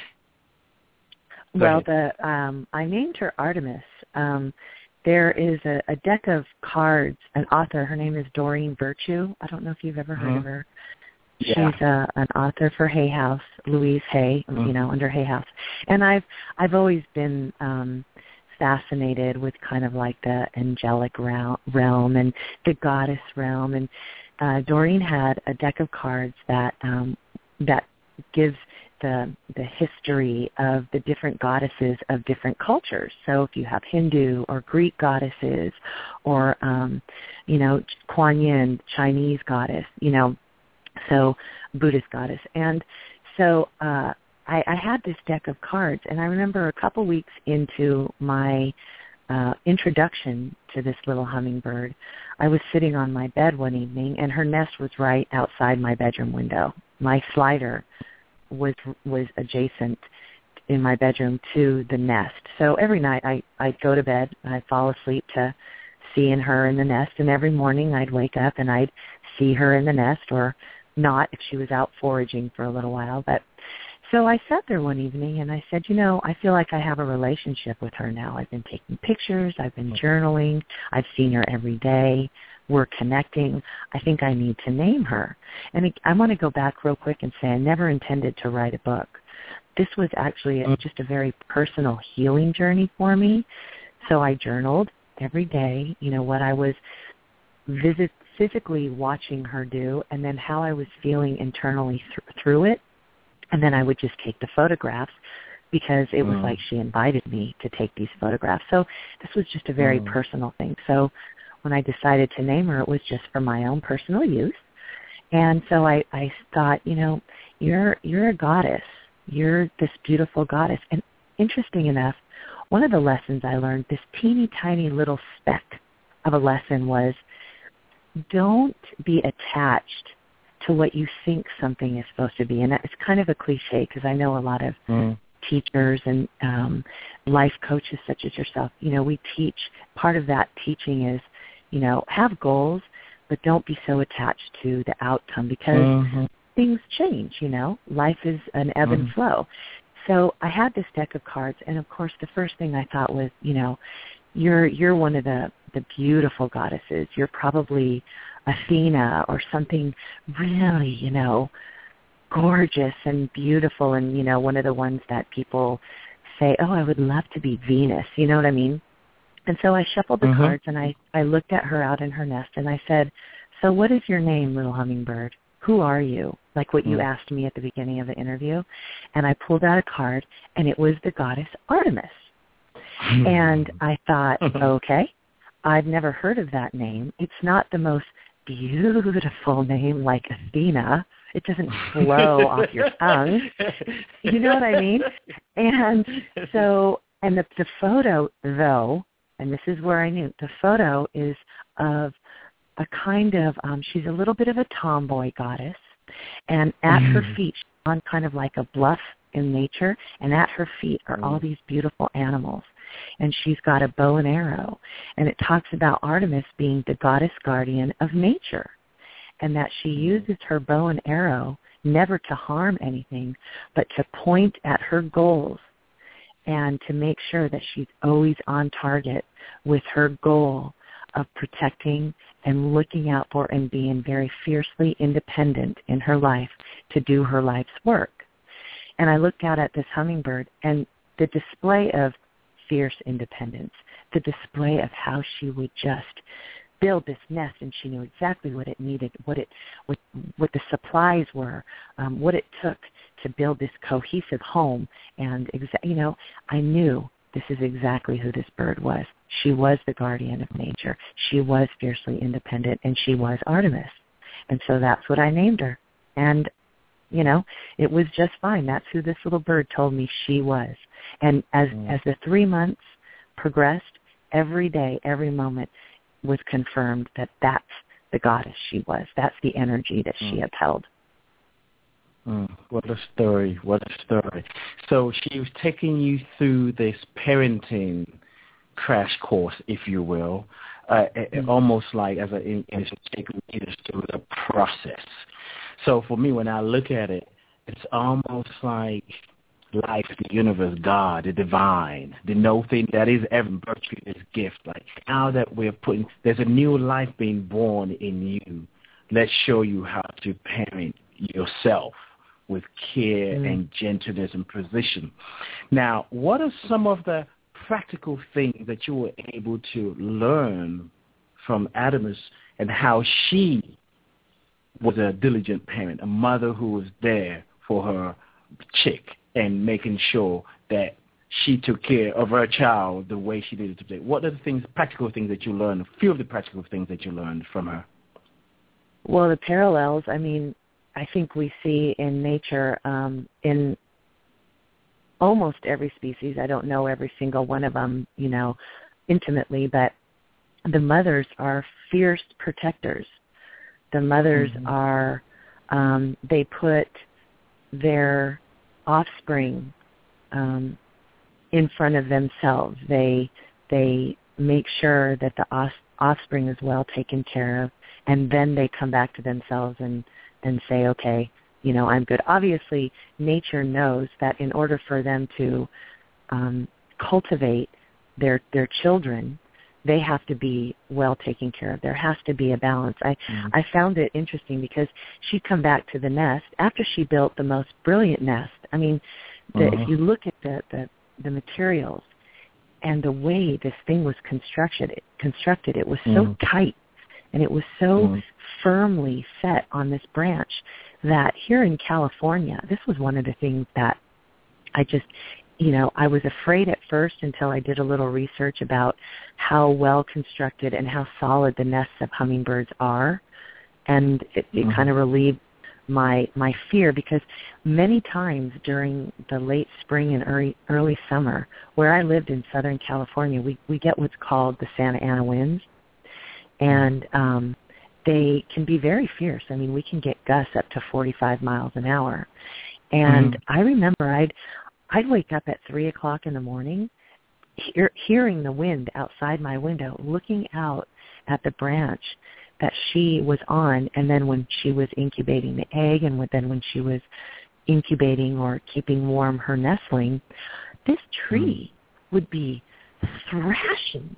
well, the um, I named her Artemis. Um, there is a, a deck of cards. An author. Her name is Doreen Virtue. I don't know if you've ever heard uh-huh. of her. Yeah. She's uh, an author for Hay House, Louise Hay, mm-hmm. you know, under Hay House. And I've I've always been um, fascinated with kind of like the angelic realm and the goddess realm. And uh, Doreen had a deck of cards that um, that gives the the history of the different goddesses of different cultures. So if you have Hindu or Greek goddesses, or um, you know, Kuan Yin, Chinese goddess, you know. So Buddhist goddess. And so uh, I, I had this deck of cards, and I remember a couple weeks into my uh, introduction to this little hummingbird, I was sitting on my bed one evening, and her nest was right outside my bedroom window. My slider was was adjacent in my bedroom to the nest. So every night I, I'd go to bed, and I'd fall asleep to seeing her in the nest, and every morning I'd wake up and I'd see her in the nest, or not if she was out foraging for a little while. But so I sat there one evening and I said, you know, I feel like I have a relationship with her now. I've been taking pictures. I've been journaling. I've seen her every day. We're connecting. I think I need to name her. And I want to go back real quick and say I never intended to write a book. This was actually a, just a very personal healing journey for me. So I journaled every day, you know, what I was visit, physically watching her do and then how I was feeling internally th- through it. And then I would just take the photographs because it was mm. like she invited me to take these photographs. So this was just a very mm. personal thing. So when I decided to name her, it was just for my own personal use. And so I, I thought, you know, you're you're a goddess. You're this beautiful goddess. And interesting enough, one of the lessons I learned, this teeny tiny little speck of a lesson was, don't be attached to what you think something is supposed to be. And it's kind of a cliche because I know a lot of mm. teachers and um, life coaches such as yourself, you know, we teach, part of that teaching is, you know, have goals, but don't be so attached to the outcome because mm-hmm. things change, you know. Life is an ebb mm-hmm. and flow. So I had this deck of cards, and of course the first thing I thought was, you know, you're you're one of the, the beautiful goddesses. You're probably Athena or something really, you know, gorgeous and beautiful and, you know, one of the ones that people say, oh, I would love to be Venus. You know what I mean? And so I shuffled the mm-hmm. cards and I, I looked at her out in her nest and I said, so what is your name, little hummingbird? Who are you? Like what you mm-hmm. asked me at the beginning of the interview. And I pulled out a card and it was the goddess Artemis. And I thought, okay, I've never heard of that name. It's not the most beautiful name like Athena. It doesn't flow off your tongue. You know what I mean? And so, and the, the photo, though, and this is where I knew, the photo is of a kind of, um, she's a little bit of a tomboy goddess, and at mm. her feet, she's on kind of like a bluff in nature, and at her feet are mm. all these beautiful animals. And she's got a bow and arrow. And it talks about Artemis being the goddess guardian of nature, and that she uses her bow and arrow never to harm anything, but to point at her goals and to make sure that she's always on target with her goal of protecting and looking out for and being very fiercely independent in her life to do her life's work. And I looked out at this hummingbird, and the display of fierce independence, the display of how she would just build this nest, and she knew exactly what it needed, what it, what, what the supplies were, um, what it took to build this cohesive home. And exa- you know, I knew this is exactly who this bird was. She was the guardian of nature. She was fiercely independent, and she was Artemis. And so that's what I named her. And you know, it was just fine. That's who this little bird told me she was. And as mm. as the three months progressed, every day, every moment was confirmed that that's the goddess she was. That's the energy that mm. she upheld. Mm. What a story. What a story. So she was taking you through this parenting crash course, if you will, uh, mm. almost like as a, in, in taking you through the process. So for me, when I look at it, it's almost like life, the universe, God, the divine, the no thing that is ever virtue, this gift. Like now that we're putting, there's a new life being born in you. Let's show you how to parent yourself with care mm. and gentleness and precision. Now, what are some of the practical things that you were able to learn from Artemis and how she was a diligent parent, a mother who was there for her chick and making sure that she took care of her child the way she needed to do? What are the things, practical things that you learned, a few of the practical things that you learned from her? Well, the parallels, I mean, I think we see in nature, um, in almost every species. I don't know every single one of them, you know, intimately, but the mothers are fierce protectors. The mothers mm-hmm. are, um, they put their offspring um, in front of themselves. They they make sure that the os- offspring is well taken care of, and then they come back to themselves and, and say, okay, you know, I'm good. Obviously, nature knows that in order for them to um, cultivate their their children, they have to be well taken care of. There has to be a balance. I, mm. I found it interesting because she'd come back to the nest after she built the most brilliant nest. I mean, the, uh-huh. if you look at the, the, the materials and the way this thing was constructed, it, constructed, it was so mm. tight and it was so mm. firmly set on this branch that here in California, this was one of the things that I just, you know, I was afraid at first until I did a little research about how well constructed and how solid the nests of hummingbirds are. And it, it mm-hmm. kind of relieved my my fear because many times during the late spring and early, early summer, where I lived in Southern California, we, we get what's called the Santa Ana winds. And um, they can be very fierce. I mean, we can get gusts up to forty-five miles an hour. And mm-hmm. I remember I'd I'd wake up at three o'clock in the morning, hear, hearing the wind outside my window, looking out at the branch that she was on, and then when she was incubating the egg, and then when she was incubating or keeping warm her nestling, this tree mm. would be thrashing.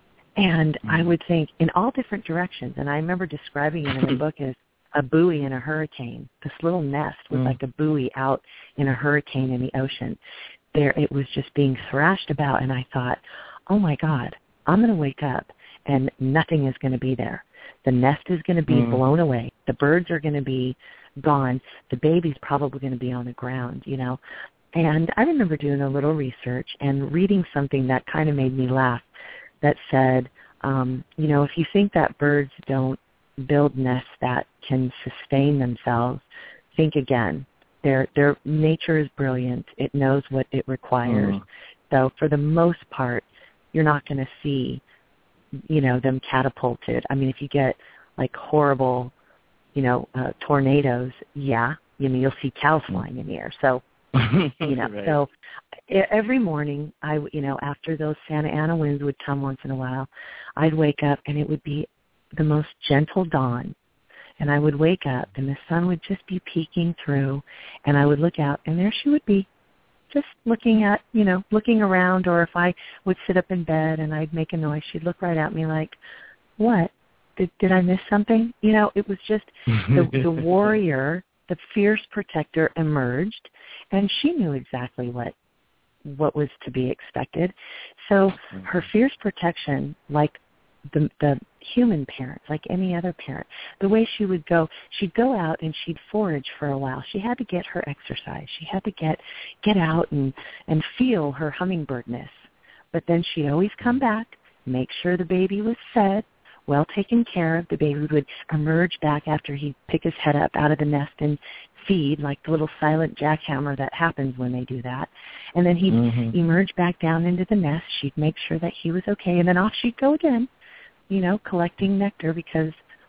And mm. I would think in all different directions, and I remember describing it in the book as a buoy in a hurricane. This little nest was mm. like a buoy out in a hurricane in the ocean. There, it was just being thrashed about, and I thought, oh my God, I'm going to wake up, and nothing is going to be there. The nest is going to be mm. blown away. The birds are going to be gone. The baby's probably going to be on the ground, you know. And I remember doing a little research and reading something that kind of made me laugh that said, um, you know, if you think that birds don't build nests that can sustain themselves, think again. Their their nature is brilliant. It knows what it requires. Mm. So for the most part, you're not going to see, you know, them catapulted. I mean, if you get like horrible, you know, uh, tornadoes, yeah, you know, you'll see cows flying in the air. So, you know, right. so every morning, I, you know, after those Santa Ana winds would come once in a while, I'd wake up and it would be the most gentle dawn, and I would wake up and the sun would just be peeking through, and I would look out and there she would be, just looking at, you know, looking around. Or if I would sit up in bed and I'd make a noise, she'd look right at me like, what? Did, did I miss something? You know, it was just the, the warrior, the fierce protector emerged, and she knew exactly what what was to be expected. So her fierce protection, like the the human parents, like any other parent, the way she would go, she'd go out and she'd forage for a while. She had to get her exercise. She had to get get out and, and feel her hummingbirdness. But then she'd always come back, make sure the baby was fed, well taken care of. The baby would emerge back after he'd pick his head up out of the nest and feed, like the little silent jackhammer that happens when they do that. And then he'd mm-hmm. emerge back down into the nest. She'd make sure that he was okay, and then off she'd go again, you know, collecting nectar, because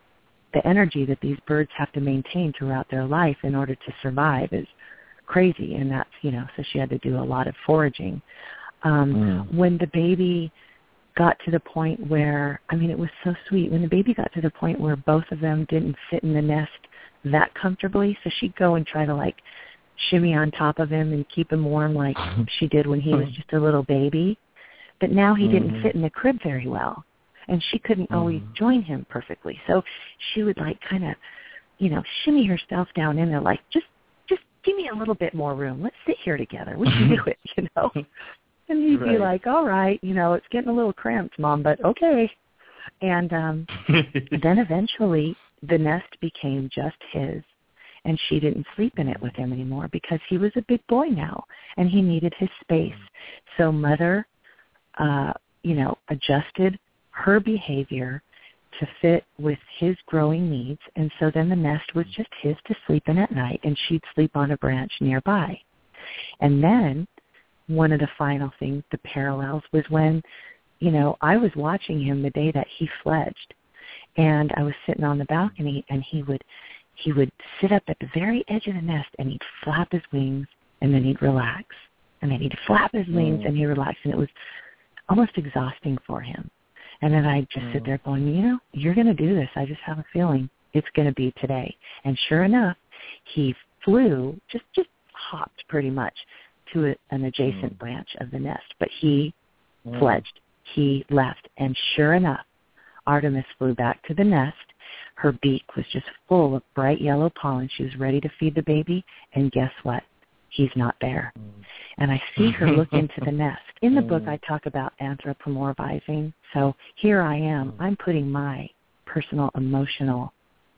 the energy that these birds have to maintain throughout their life in order to survive is crazy. And that's, you know, so she had to do a lot of foraging. Um, mm. When the baby got to the point where, I mean, it was so sweet. When the baby got to the point where both of them didn't fit in the nest that comfortably, so she'd go and try to, like, shimmy on top of him and keep him warm like she did when he was just a little baby. But now he mm-hmm. didn't fit in the crib very well, and she couldn't mm-hmm. always join him perfectly. So she would, like, kind of, you know, shimmy herself down in there, like, just, just give me a little bit more room. Let's sit here together. We can do it, you know. And he'd right. be like, all right, you know, it's getting a little cramped, Mom, but okay. And um, then eventually the nest became just his, and she didn't sleep in it with him anymore because he was a big boy now, and he needed his space. So Mother, uh, you know, adjusted her behavior to fit with his growing needs, and so then the nest was just his to sleep in at night, and she'd sleep on a branch nearby. And then one of the final things, the parallels, was when, you know, I was watching him the day that he fledged, and I was sitting on the balcony, and he would he would sit up at the very edge of the nest, and he'd flap his wings, and then he'd relax, and then he'd flap his wings, mm. and he'd relax, and it was almost exhausting for him. And then I'd just sit there going, you know, you're going to do this. I just have a feeling it's going to be today. And sure enough, he flew, just, just hopped pretty much to a, an adjacent mm. branch of the nest. But he mm. fledged. He left. And sure enough, Artemis flew back to the nest. Her beak was just full of bright yellow pollen. She was ready to feed the baby. And guess what? He's not there. Mm. And I see her look into the nest. In the mm. book, I talk about anthropomorphizing. So here I am. Mm. I'm putting my personal emotional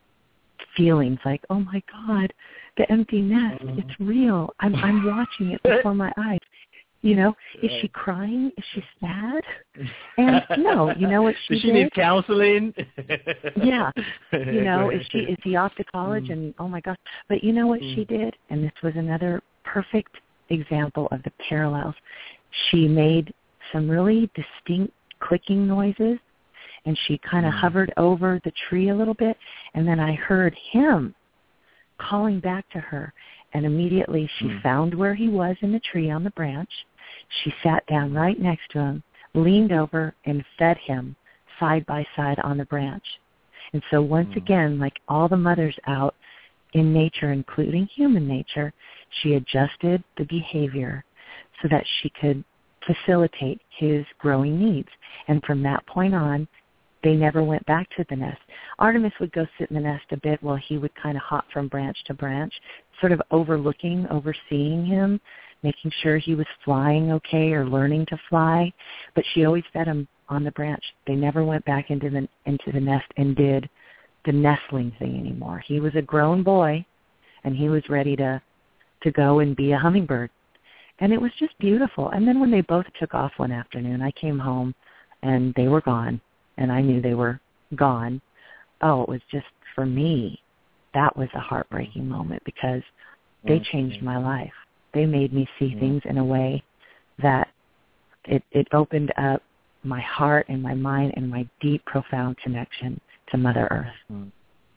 feelings like, oh, my God, the empty nest. Mm. It's real. I'm, I'm watching it before my eyes. You know, is she crying? Is she sad? And no, you know what she Does she did? need counseling? Yeah. You know, is she is he off to college? Mm. And oh my gosh. But you know what mm. she did? And this was another perfect example of the parallels. She made some really distinct clicking noises, and she kind of mm. hovered over the tree a little bit, and then I heard him calling back to her. And immediately she mm. found where he was in the tree on the branch. She sat down right next to him, leaned over, and fed him side by side on the branch. And so once mm. again, like all the mothers out in nature, including human nature, she adjusted the behavior so that she could facilitate his growing needs. And from that point on, they never went back to the nest. Artemis would go sit in the nest a bit while he would kind of hop from branch to branch, sort of overlooking, overseeing him, making sure he was flying okay or learning to fly. But she always fed him on the branch. They never went back into the into the nest and did the nestling thing anymore. He was a grown boy, and he was ready to to go and be a hummingbird. And it was just beautiful. And then when they both took off one afternoon, I came home, and they were gone. And I knew they were gone. Oh, it was just, for me, that was a heartbreaking moment because they changed my life. They made me see things in a way that it, it opened up my heart and my mind and my deep, profound connection to Mother Earth. Mm.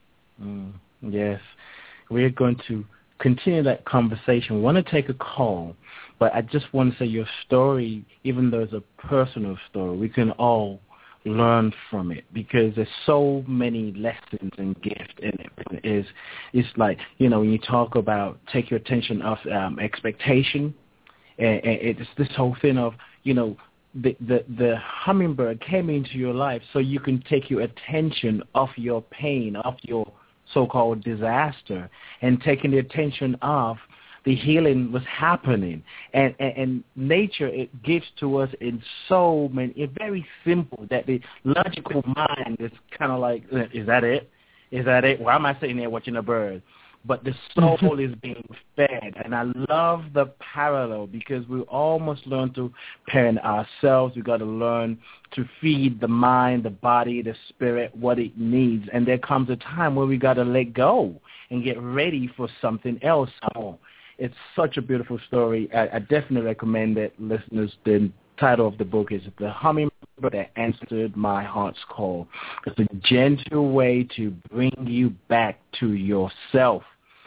Mm. Yes. We're going to continue that conversation. We want to take a call, but I just want to say your story, even though it's a personal story, we can all learn from it because there's so many lessons and gifts in it. It's, it's like, you know, when you talk about take your attention off um, expectation, and, and it's this whole thing of, you know, the, the, the hummingbird came into your life so you can take your attention off your pain, off your so-called disaster, and taking the attention off the healing was happening. And, and, and nature, it gives to us in so many, it's very simple that the logical mind is kind of like, is that it? Is that it? Why am I sitting there watching a bird? But the soul is being fed. And I love the parallel because we almost learn to parent ourselves. We've got to learn to feed the mind, the body, the spirit, what it needs. And there comes a time where we got to let go and get ready for something else. Oh, it's such a beautiful story. I, I definitely recommend that listeners. The title of the book is The Hummingbird That Answered My Heart's Call. It's a gentle way to bring you back to yourself.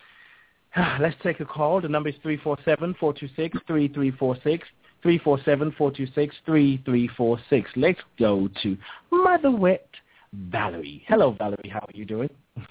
Let's take a call. The number is three four seven, four two six, three three four six, three four seven, four two six, three three four six. Let's go to Mother Wet Valerie. Hello, Valerie. How are you doing?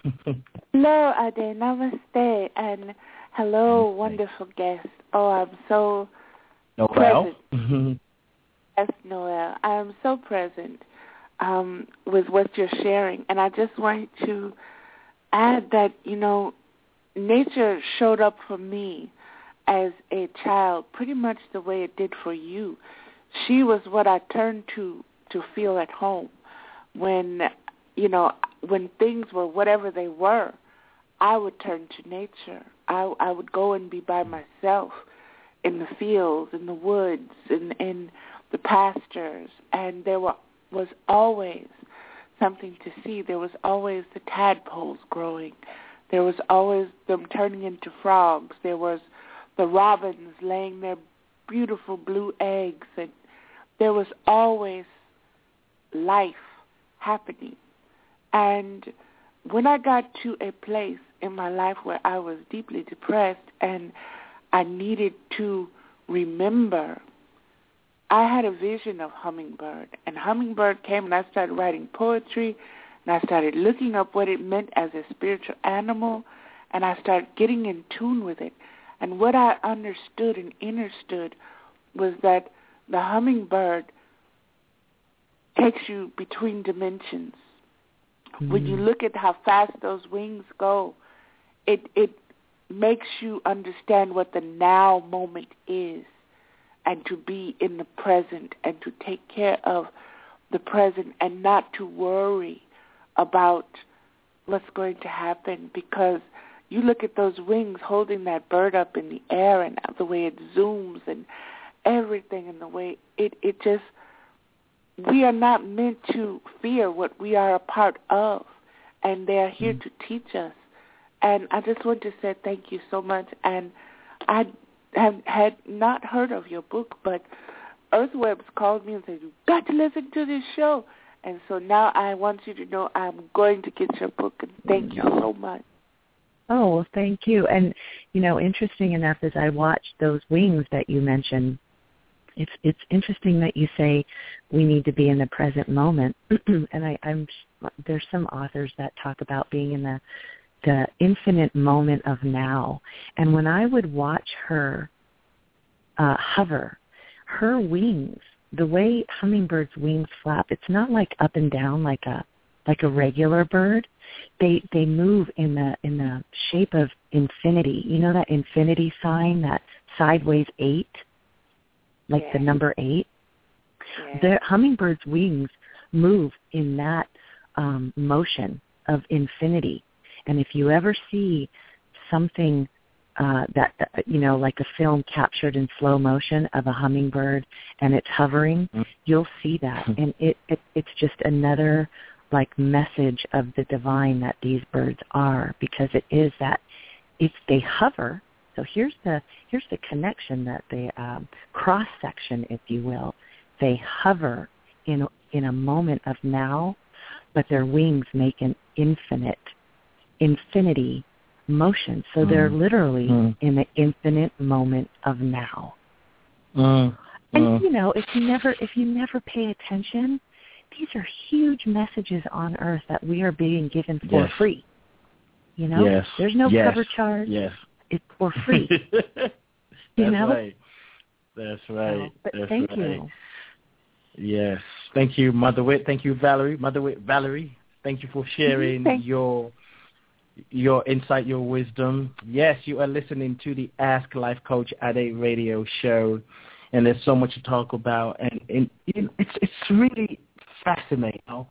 Hello, Ade. Namaste. And hello, wonderful guest. Oh, I'm so Noel. present. Yes, Noel. I am so present um, with what you're sharing. And I just want to add that, you know, nature showed up for me as a child pretty much the way it did for you. She was what I turned to to feel at home. When, you know, when things were whatever they were, I would turn to nature. I, I would go and be by myself in the fields, in the woods, in, in the pastures, and there were, was always something to see. There was always the tadpoles growing. There was always them turning into frogs. There was the robins laying their beautiful blue eggs, and there was always life happening. And when I got to a place in my life where I was deeply depressed and I needed to remember I had a vision of Hummingbird, and Hummingbird came, and I started writing poetry, and I started looking up what it meant as a spiritual animal, and I started getting in tune with it. And what I understood and understood was that the hummingbird takes you between dimensions. Mm-hmm. When you look at how fast those wings go, it it makes you understand what the now moment is, and to be in the present and to take care of the present and not to worry about what's going to happen, because you look at those wings holding that bird up in the air and the way it zooms and everything and the way it, it just, we are not meant to fear what we are a part of, and they are here mm-hmm. to teach us. And I just want to say thank you so much. And I have had not heard of your book, but Earthwebs called me and said, you've got to listen to this show. And so now I want you to know I'm going to get your book, and thank you so much. Oh, well, thank you. And, you know, interesting enough, as I watched those wings that you mentioned, it's it's interesting that you say we need to be in the present moment. And I, I'm there's some authors that talk about being in the the infinite moment of now. And when I would watch her uh, hover, her wings, the way hummingbirds' wings flap, it's not like up and down like a like a regular bird. They they move in the in the shape of infinity. You know that infinity sign, that sideways eight, like yeah. the number eight. Yeah. The hummingbird's wings move in that um, motion of infinity. And if you ever see something uh, that uh, you know, like a film captured in slow motion of a hummingbird and it's hovering, mm-hmm. you'll see that, and it, it it's just another like message of the divine that these birds are, because it is that if they hover. So here's the here's the connection, that the um, cross section, if you will. They hover in in a moment of now, but their wings make an infinite infinity motion. So mm. they're literally mm. in the infinite moment of now. Mm. And mm. you know, if you never if you never pay attention, these are huge messages on earth that we are being given for yes. free. You know, yes. there's no yes. cover charge. Yes. It's for free. That's you know? right. That's right. So, but That's thank right. you. Yes. Thank you, Mother Wit. Thank you, Valerie. Mother Wit, Valerie. Thank you for sharing thank your your insight, your wisdom. Yes, you are listening to the Ask Life Coach Ade radio show, and there's so much to talk about, and, and it's it's really fascinating how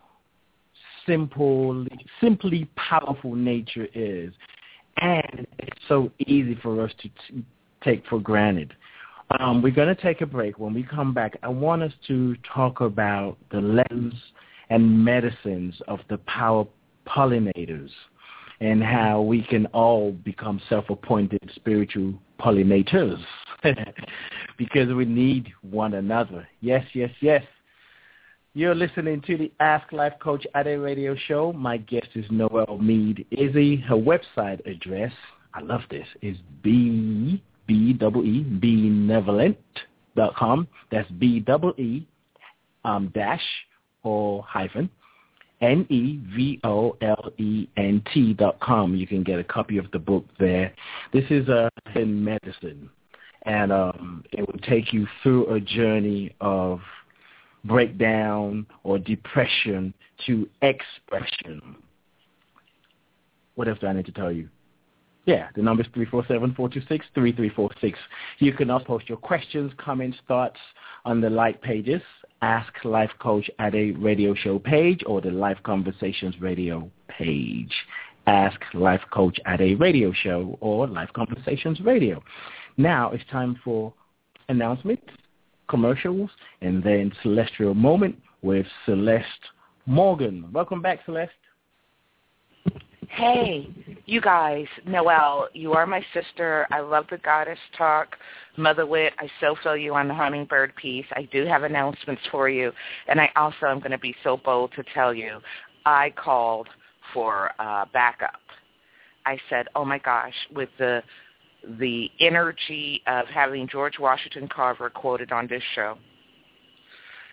simple, simply powerful nature is, and it's so easy for us to t- take for granted. Um, we're going to take a break. When we come back, I want us to talk about the lessons and medicines of the power pollinators, and how we can all become self-appointed spiritual pollinators because we need one another. Yes, yes, yes. You're listening to the Ask Life Coach Ade radio show. My guest is Noelle Meade Izzy. Her website address, I love this, is B, B, double E, benevolent dot com. That's B, double E, um, dash, or hyphen, N E V O L E N T dot com. You can get a copy of the book there. This is a in medicine, and um, it will take you through a journey of breakdown or depression to expression. What else do I need to tell you? Yeah, the number is three four seven, four two six, three three four six. You can also post your questions, comments, thoughts on the like pages, Ask Life Coach Ade radio show page, or the Life Conversations radio page. Ask Life Coach Ade radio show or Life Conversations radio. Now it's time for announcements, commercials, and then Celestial Moment with Celeste Morgan. Welcome back, Celeste. Hey, you guys, Noelle, you are my sister. I love the goddess talk. Mother Wit, I so feel you on the hummingbird piece. I do have announcements for you, and I also am going to be so bold to tell you, I called for uh, backup. I said, oh my gosh, with the the energy of having George Washington Carver quoted on this show,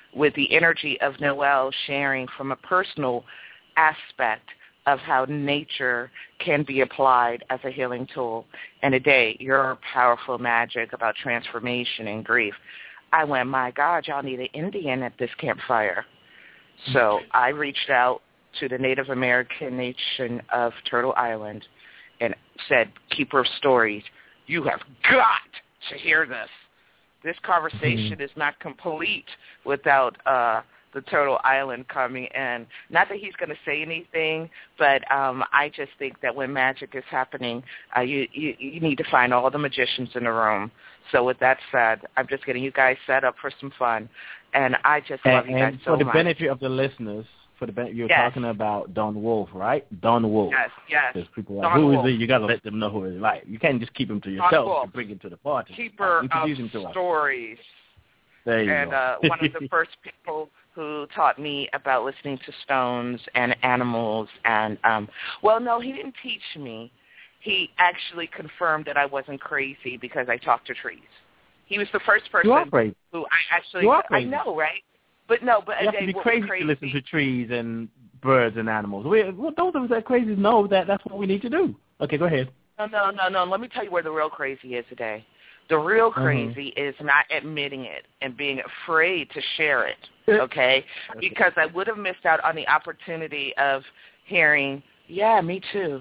with the energy of Noel sharing from a personal aspect of how nature can be applied as a healing tool. And today, your powerful magic about transformation and grief. I went, my God, y'all need an Indian at this campfire. So I reached out to the Native American nation of Turtle Island and said, Keeper of Stories, you have got to hear this. This conversation mm-hmm. is not complete without uh, the Turtle Island coming in. Not that he's going to say anything, but um, I just think that when magic is happening, uh, you, you, you need to find all the magicians in the room. So with that said, I'm just getting you guys set up for some fun. And I just and, love you guys and so much. For the benefit of the listeners, for the ben- you're yes. talking about Don Wolf, right? Don Wolf. Yes, yes. Because people are Don like, who Wolf. is it? You got to let them know who it is. Like, you can't just keep him to yourself and bring him to the party. Keeper like, of to Stories. There you and go. uh, one of the first people who taught me about listening to stones and animals. And, um, well, no, he didn't teach me. He actually confirmed that I wasn't crazy because I talked to trees. He was the first person you are crazy. who I actually, you are I know, right? But no, but you have to be crazy, crazy to listen to trees and birds and animals. We, well, those of us that crazy know that that's what we need to do. Okay, go ahead. No, no, no, no. Let me tell you where the real crazy is today. The real crazy mm-hmm. is not admitting it and being afraid to share it, okay? Because I would have missed out on the opportunity of hearing, yeah, me too.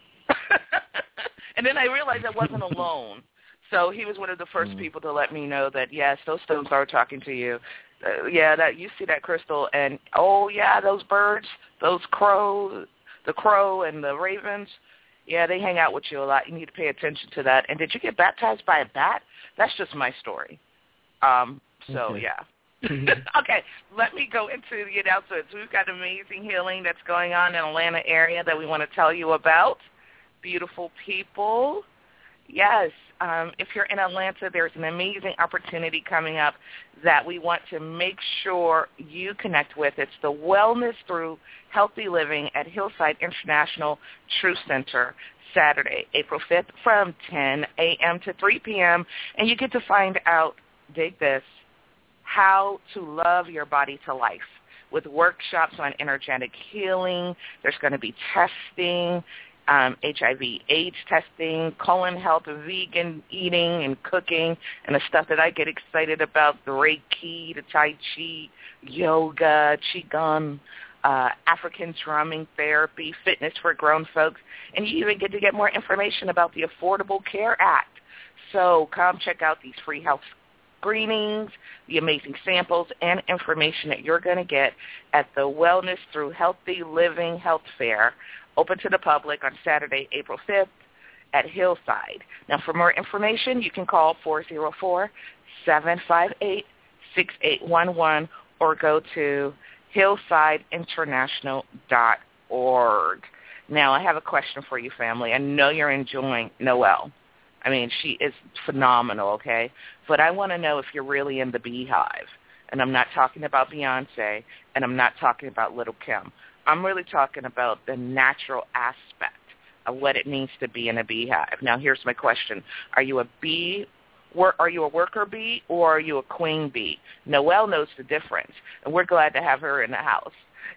And then I realized I wasn't alone. So he was one of the first mm. people to let me know that, yes, those stones are talking to you. Uh, yeah, that you see that crystal, and, oh, yeah, those birds, those crows, the crow and the ravens, yeah, they hang out with you a lot. You need to pay attention to that. And did you get baptized by a bat? That's just my story. Um, so, okay. yeah. Okay, let me go into the announcements. We've got amazing healing that's going on in the Atlanta area that we want to tell you about. Beautiful people. Yes, um, if you're in Atlanta, there's an amazing opportunity coming up that we want to make sure you connect with. It's the Wellness Through Healthy Living at Hillside International Truth Center, Saturday, April fifth, from ten a.m. to three p.m., and you get to find out, dig this, how to love your body to life with workshops on energetic healing. There's going to be testing, Um, H I V AIDS testing, colon health, vegan eating and cooking, and the stuff that I get excited about, the Reiki, the Tai Chi, yoga, Qigong, uh, African drumming therapy, fitness for grown folks, and you even get to get more information about the Affordable Care Act. So come check out these free health screenings, the amazing samples, and information that you're going to get at the Wellness Through Healthy Living Health Fair, open to the public on Saturday, April fifth at Hillside. Now, for more information, you can call four oh four, seven five eight, six eight one one or go to hillside international dot org. Now, I have a question for you, family. I know you're enjoying Noel. I mean, she is phenomenal, okay? But I want to know if you're really in the beehive. And I'm not talking about Beyonce, and I'm not talking about Little Kim. I'm really talking about the natural aspect of what it means to be in a beehive. Now, here's my question. Are you a bee? Are you a worker bee or are you a queen bee? Noelle knows the difference, and we're glad to have her in the house.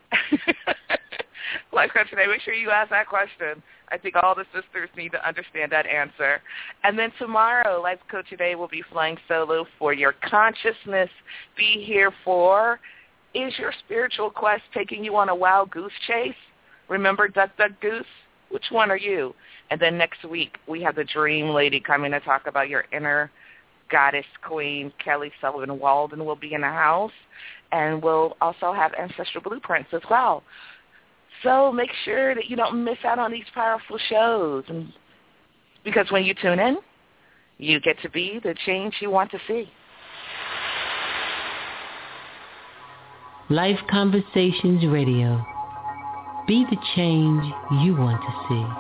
Life Coach today, make sure you ask that question. I think all the sisters need to understand that answer. And then tomorrow, Life Coach today will be flying solo for your consciousness. Be here for... Is your spiritual quest taking you on a wild goose chase? Remember Duck, Duck, Goose? Which one are you? And then next week, we have the Dream Lady coming to talk about your inner goddess queen. Kelly Sullivan Walden will be in the house. And we'll also have Ancestral Blueprints as well. So make sure that you don't miss out on these powerful shows. And because when you tune in, you get to be the change you want to see. Life Conversations Radio. Be the change you want to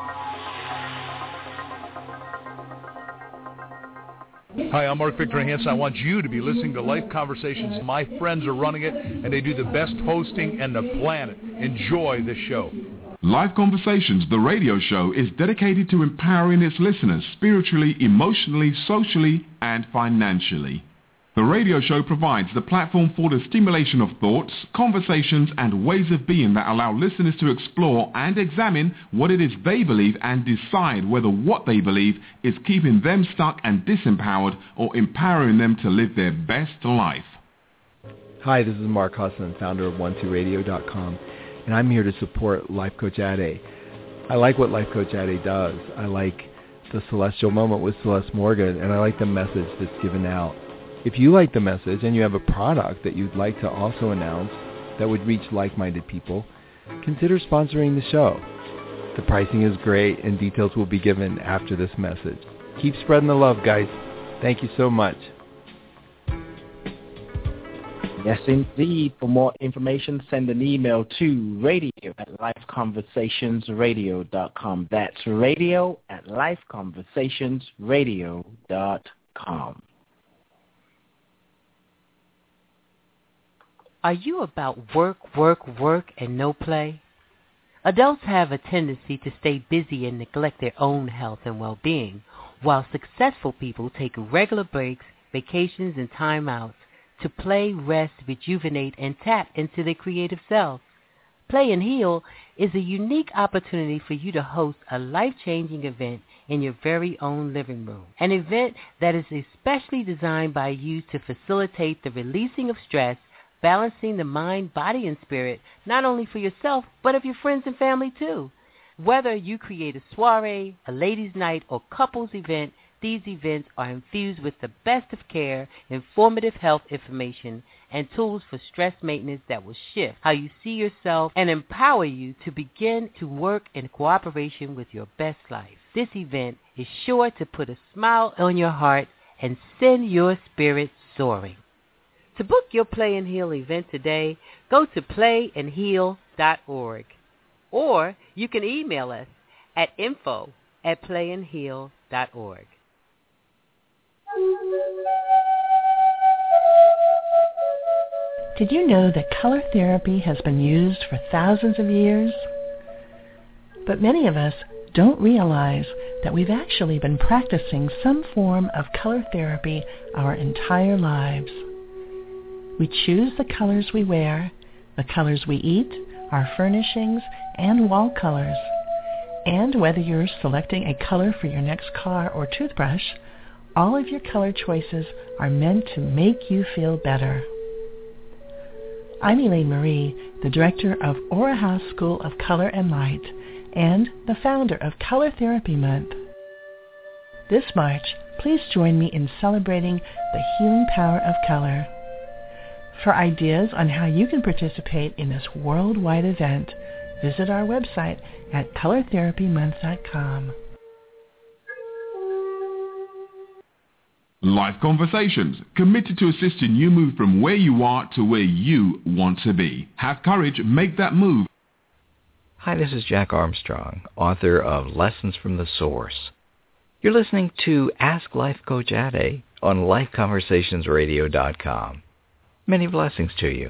see. Hi, I'm Mark Victor Hansen. I want you to be listening to Life Conversations. My friends are running it, and they do the best hosting in the planet. Enjoy the show. Life Conversations, the radio show, is dedicated to empowering its listeners spiritually, emotionally, socially, and financially. The radio show provides the platform for the stimulation of thoughts, conversations, and ways of being that allow listeners to explore and examine what it is they believe and decide whether what they believe is keeping them stuck and disempowered or empowering them to live their best life. Hi, this is Mark Husson, founder of one two radio dot com, and I'm here to support Life Coach Ade. I like what Life Coach Ade does. I like the Celestial Moment with Celeste Morgan, and I like the message that's given out. If you like the message and you have a product that you'd like to also announce that would reach like-minded people, consider sponsoring the show. The pricing is great and details will be given after this message. Keep spreading the love, guys. Thank you so much. Yes, indeed. For more information, send an email to radio at life conversations radio dot com. That's radio at life conversations radio dot com. Are you about work, work, work, and no play? Adults have a tendency to stay busy and neglect their own health and well-being, while successful people take regular breaks, vacations, and time outs to play, rest, rejuvenate, and tap into their creative selves. Play and Heal is a unique opportunity for you to host a life-changing event in your very own living room, an event that is especially designed by you to facilitate the releasing of stress, balancing the mind, body, and spirit, not only for yourself, but of your friends and family too. Whether you create a soiree, a ladies' night, or couples event, these events are infused with the best of care, informative health information, and tools for stress maintenance that will shift how you see yourself and empower you to begin to work in cooperation with your best life. This event is sure to put a smile on your heart and send your spirit soaring. To book your Play and Heal event today, go to play and heal dot org. Or you can email us at info at play and heal dot org. Did you know that color therapy has been used for thousands of years? But many of us don't realize that we've actually been practicing some form of color therapy our entire lives. We choose the colors we wear, the colors we eat, our furnishings, and wall colors. And whether you're selecting a color for your next car or toothbrush, all of your color choices are meant to make you feel better. I'm Elaine Marie, the director of Aura House School of Color and Light and the founder of Color Therapy Month. This March, please join me in celebrating the healing power of color. For ideas on how you can participate in this worldwide event, visit our website at color therapy month dot com. Life Conversations, committed to assisting you move from where you are to where you want to be. Have courage, make that move. Hi, this is Jack Armstrong, author of Lessons from the Source. You're listening to Ask Life Coach Ade on life conversations radio dot com. Many blessings to you.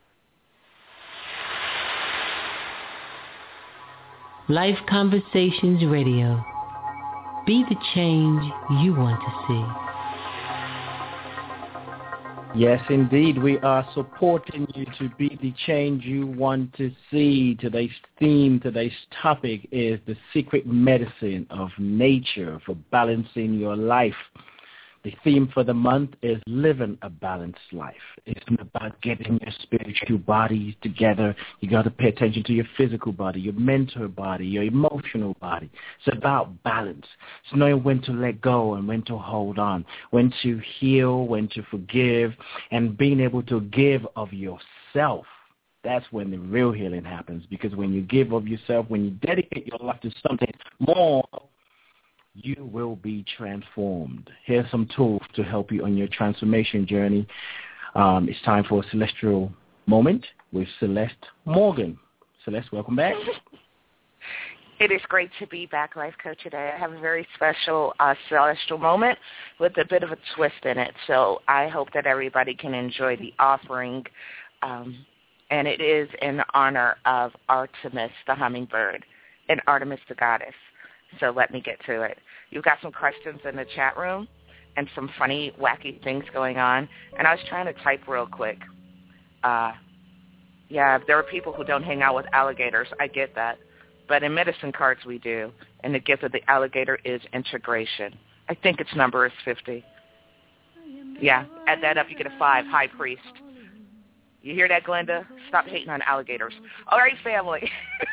Life Conversations Radio. Be the change you want to see. Yes, indeed. We are supporting you to be the change you want to see. Today's theme, today's topic is the secret medicine of nature for balancing your life. The theme for the month is living a balanced life. It's not about getting your spiritual bodies together. You got to pay attention to your physical body, your mental body, your emotional body. It's about balance. It's knowing when to let go and when to hold on, when to heal, when to forgive, and being able to give of yourself. That's when the real healing happens, because when you give of yourself, when you dedicate your life to something more, you will be transformed. Here's some tools to help you on your transformation journey. Um, it's time for a Celestial Moment with Celeste Morgan. Celeste, welcome back. It is great to be back, Life Coach, today. I have a very special uh, Celestial Moment with a bit of a twist in it. So I hope that everybody can enjoy the offering. Um, and it is in honor of Artemis, the hummingbird, and Artemis, the goddess. So let me get to it. You've got some questions in the chat room, and some funny, wacky things going on, and I was trying to type real quick. Uh, yeah, there are people who don't hang out with alligators. I get that. But in medicine cards we do, and the gift of the alligator is integration. I think its number is fifty. Yeah, add that up, you get a five, high priest. You hear that, Glenda? Stop hating on alligators. All right, family.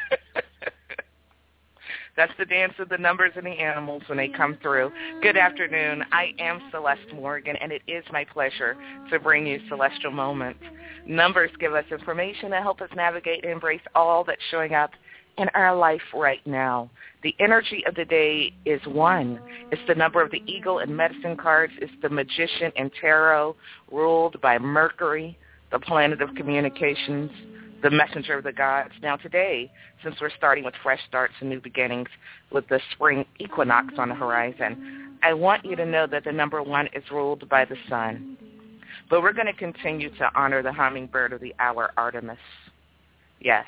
That's the dance of the numbers and the animals when they come through. Good afternoon. I am Celeste Morgan, and it is my pleasure to bring you Celestial Moments. Numbers give us information that help us navigate and embrace all that's showing up in our life right now. The energy of the day is one. It's the number of the eagle in medicine cards. It's the magician in tarot, ruled by Mercury, the planet of communications, the messenger of the gods. Now today, since we're starting with fresh starts and new beginnings with the spring equinox on the horizon, I want you to know that the number one is ruled by the sun. But we're going to continue to honor the hummingbird of the hour, Artemis. Yes.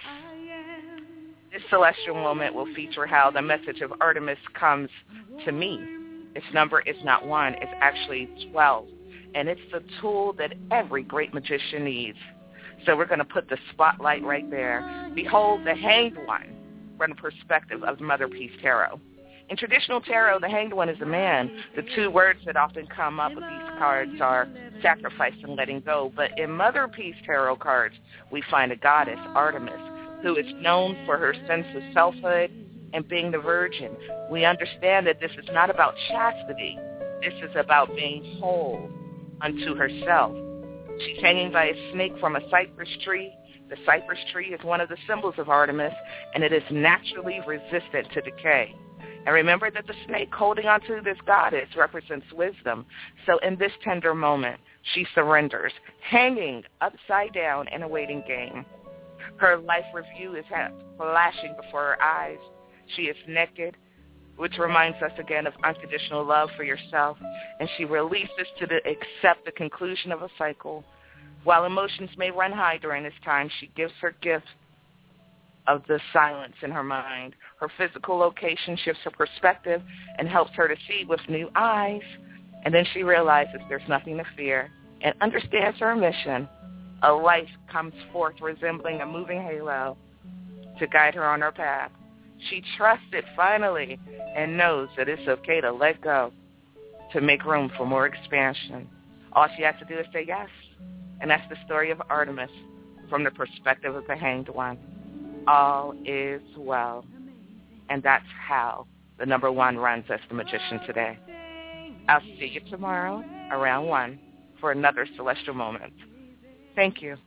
This celestial moment will feature how the message of Artemis comes to me. Its number is not one, it's actually twelve. And it's the tool that every great magician needs. So we're going to put the spotlight right there. Behold the Hanged One from the perspective of Mother Peace Tarot. In traditional tarot, the Hanged One is a man. The two words that often come up with these cards are sacrifice and letting go. But in Mother Peace Tarot cards, we find a goddess, Artemis, who is known for her sense of selfhood and being the virgin. We understand that this is not about chastity. This is about being whole unto herself. She's hanging by a snake from a cypress tree. The cypress tree is one of the symbols of Artemis, and it is naturally resistant to decay. And remember that the snake holding onto this goddess represents wisdom. So in this tender moment, she surrenders, hanging upside down in a waiting game. Her life review is flashing before her eyes. She is naked, which reminds us again of unconditional love for yourself. And she releases to the, accept the conclusion of a cycle. While emotions may run high during this time, she gives her gift of the silence in her mind. Her physical location shifts her perspective and helps her to see with new eyes. And then she realizes there's nothing to fear and understands her mission. A light comes forth resembling a moving halo to guide her on her path. She trusts it finally and knows that it's okay to let go, to make room for more expansion. All she has to do is say yes. And that's the story of Artemis from the perspective of the Hanged One. All is well. And that's how the number one runs as the magician today. I'll see you tomorrow around one for another celestial moment. Thank you.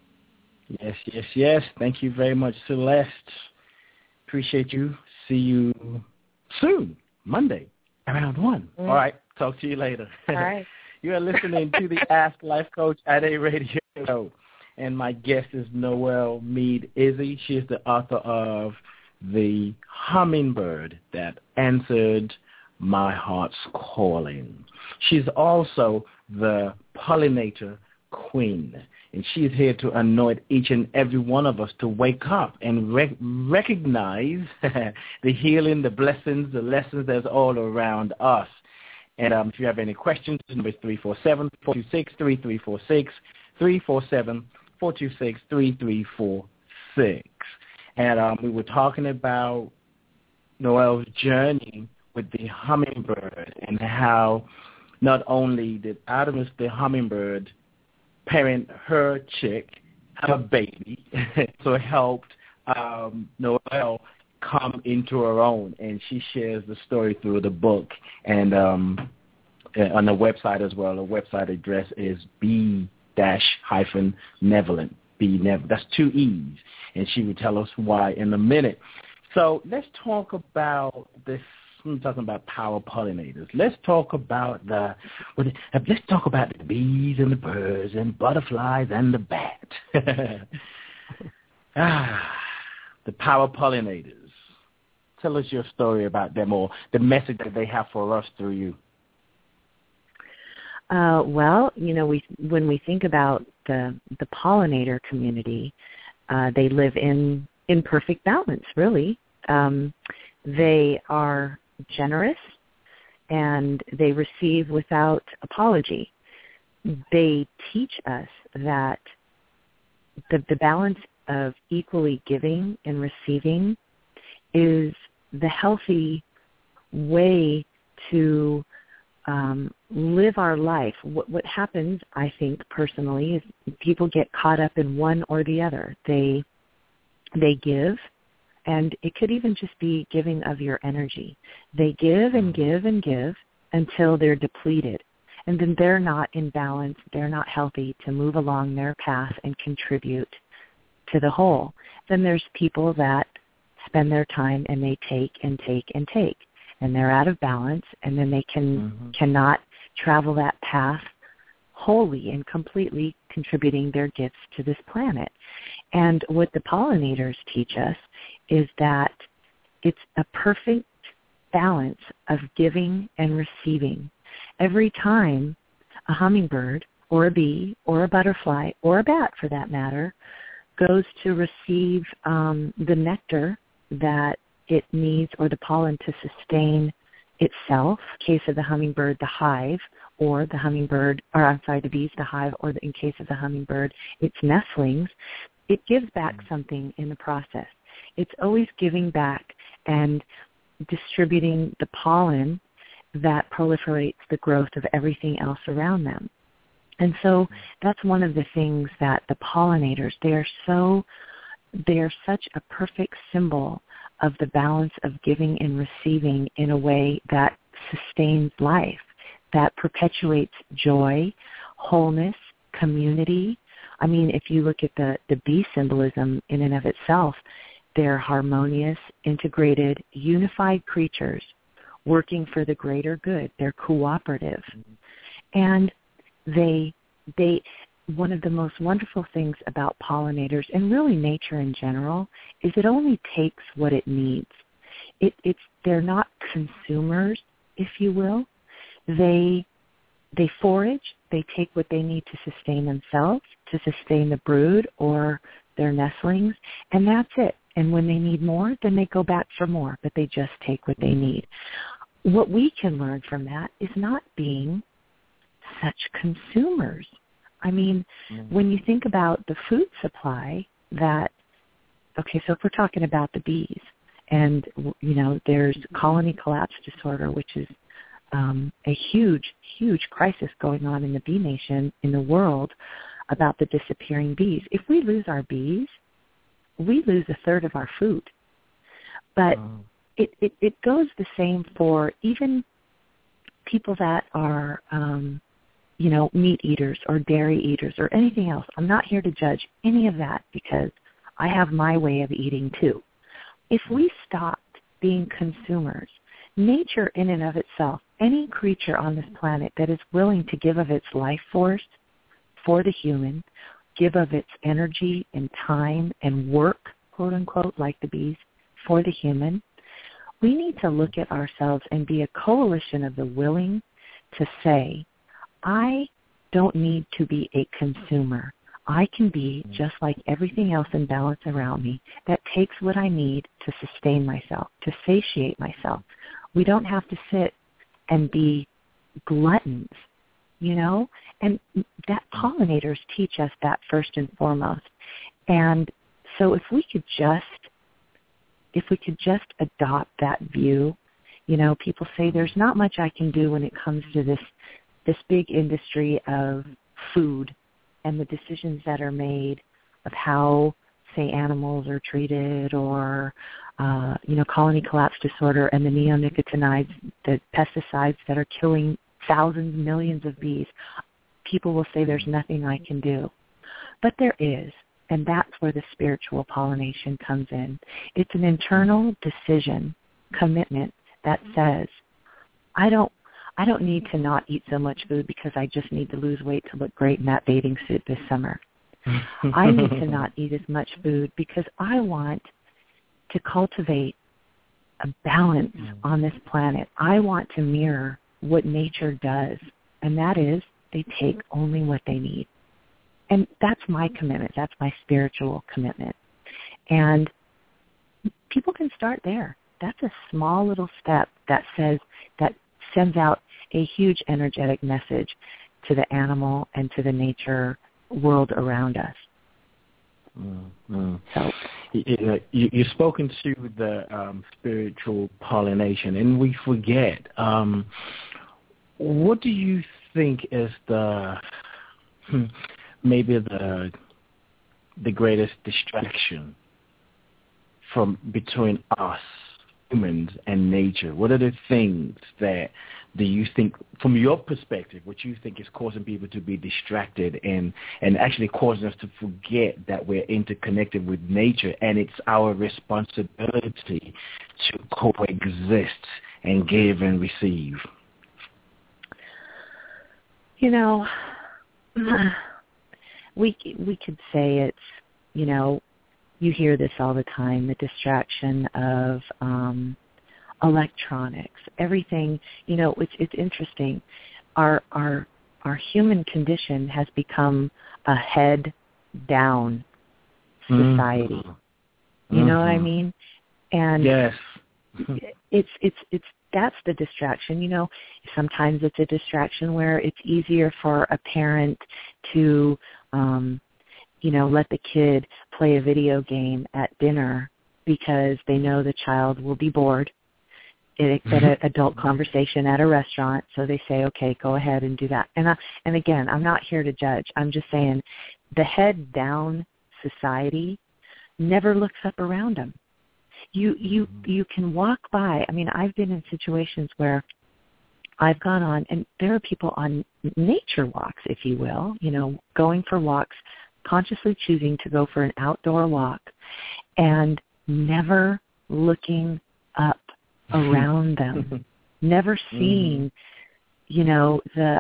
Yes, yes, yes. Thank you very much, Celeste. Appreciate you. See you soon, Monday, around one. Mm. All right. Talk to you later. All right. You are listening to the Ask Life Coach at a radio show. And my guest is Noelle Meade Izzy. She is the author of The Hummingbird That Answered My Heart's Calling. She's also the pollinator queen. And she's here to anoint each and every one of us to wake up and rec- recognize the healing, the blessings, the lessons that's all around us. And um, if you have any questions, the number is three four seven, four two six, three three four six, three four seven, four two six, three three four six. And um, we were talking about Noelle's journey with the hummingbird and how not only did Artemis the hummingbird parent her chick, have a baby, so it helped um, Noelle come into her own, and she shares the story through the book and um, on the website as well. The website address is b dash hyphen nevolent. B nev. That's two E's, and she will tell us why in a minute. So let's talk about this. I'm talking about power pollinators. Let's talk about the. Let's talk about the bees and the birds and butterflies and the bat. ah, the power pollinators. Tell us your story about them or the message that they have for us through you. Uh, well, you know, we when we think about the the pollinator community, uh, they live in in perfect balance. Really, um, they are generous and they receive without apology. They teach us that the, the balance of equally giving and receiving is the healthy way to um, live our life. What, what happens, I think, personally, is people get caught up in one or the other. They they give, and it could even just be giving of your energy. They give and give and give until they're depleted. And then they're not in balance, they're not healthy to move along their path and contribute to the whole. Then there's people that spend their time and they take and take and take, and they're out of balance, and then they can mm-hmm. cannot travel that path wholly and completely contributing their gifts to this planet. And what the pollinators teach us is that it's a perfect balance of giving and receiving. Every time a hummingbird or a bee or a butterfly or a bat, for that matter, goes to receive um, the nectar that it needs or the pollen to sustain itself, in case of the hummingbird, the hive, or the hummingbird, or I'm sorry, the bees, the hive, or the, in case of the hummingbird, its nestlings, it gives back something in the process. It's always giving back and distributing the pollen that proliferates the growth of everything else around them. And so that's one of the things that the pollinators, they are so, they are such a perfect symbol of the balance of giving and receiving in a way that sustains life, that perpetuates joy, wholeness, community. I mean, if you look at the, the bee symbolism in and of itself, they're harmonious, integrated, unified creatures working for the greater good. They're cooperative. And they, they, one of the most wonderful things about pollinators, and really nature in general, is it only takes what it needs. It, it's, they're not consumers, if you will. They, they forage, they take what they need to sustain themselves, to sustain the brood or their nestlings, and that's it. And when they need more, then they go back for more, but they just take what they need. What we can learn from that is not being such consumers. I mean, mm. when you think about the food supply that, okay, so if we're talking about the bees, and, you know, there's colony collapse disorder, which is um, a huge, huge crisis going on in the bee nation, in the world, about the disappearing bees. If we lose our bees, we lose a third of our food. But oh. it, it, it goes the same for even people that are, um, you know, meat eaters or dairy eaters or anything else. I'm not here to judge any of that because I have my way of eating too. If we stopped being consumers, nature in and of itself, any creature on this planet that is willing to give of its life force for the human, give of its energy and time and work, quote unquote, like the bees, for the human, we need to look at ourselves and be a coalition of the willing to say, I don't need to be a consumer. I can be just like everything else in balance around me that takes what I need to sustain myself, to satiate myself. We don't have to sit and be gluttons, you know? And that pollinators teach us that first and foremost. And so if we could just, if we could just adopt that view, you know, people say there's not much I can do when it comes to this this big industry of food and the decisions that are made of how, say, animals are treated, or, uh, you know, colony collapse disorder and the neonicotinoids, the pesticides that are killing thousands, millions of bees. People will say there's nothing I can do. But there is, and that's where the spiritual pollination comes in. It's an internal decision, commitment that says, I don't I don't need to not eat so much food because I just need to lose weight to look great in that bathing suit this summer. I need to not eat as much food because I want to cultivate a balance on this planet. I want to mirror what nature does, and that is they take only what they need. And that's my commitment. That's my spiritual commitment. And people can start there. That's a small little step that says, that sends out a huge energetic message to the animal and to the nature world around us. Mm-hmm. So, you, you've spoken to the um, spiritual pollination, and we forget. Um, what do you think is the maybe the the greatest distraction from between us humans and nature? What are the things that do you think, from your perspective, what you think is causing people to be distracted and, and actually causing us to forget that we're interconnected with nature, and it's our responsibility to coexist and give and receive? You know, we we could say it's, you know, you hear this all the time, the distraction of um, electronics, everything. You know, it's it's interesting. Our our our human condition has become a head down society. Mm-hmm. You know what I mean? And yes, it's it's it's that's the distraction. You know, sometimes it's a distraction where it's easier for a parent to um, you know, let the kid play a video game at dinner because they know the child will be bored at an adult conversation at a restaurant. So they say, okay, go ahead and do that. And I, and again, I'm not here to judge. I'm just saying the head down society never looks up around them. You, you, you can walk by. I mean, I've been in situations where I've gone on, and there are people on nature walks, if you will, you know, going for walks, consciously choosing to go for an outdoor walk and never looking up around them, never seeing, you know, the,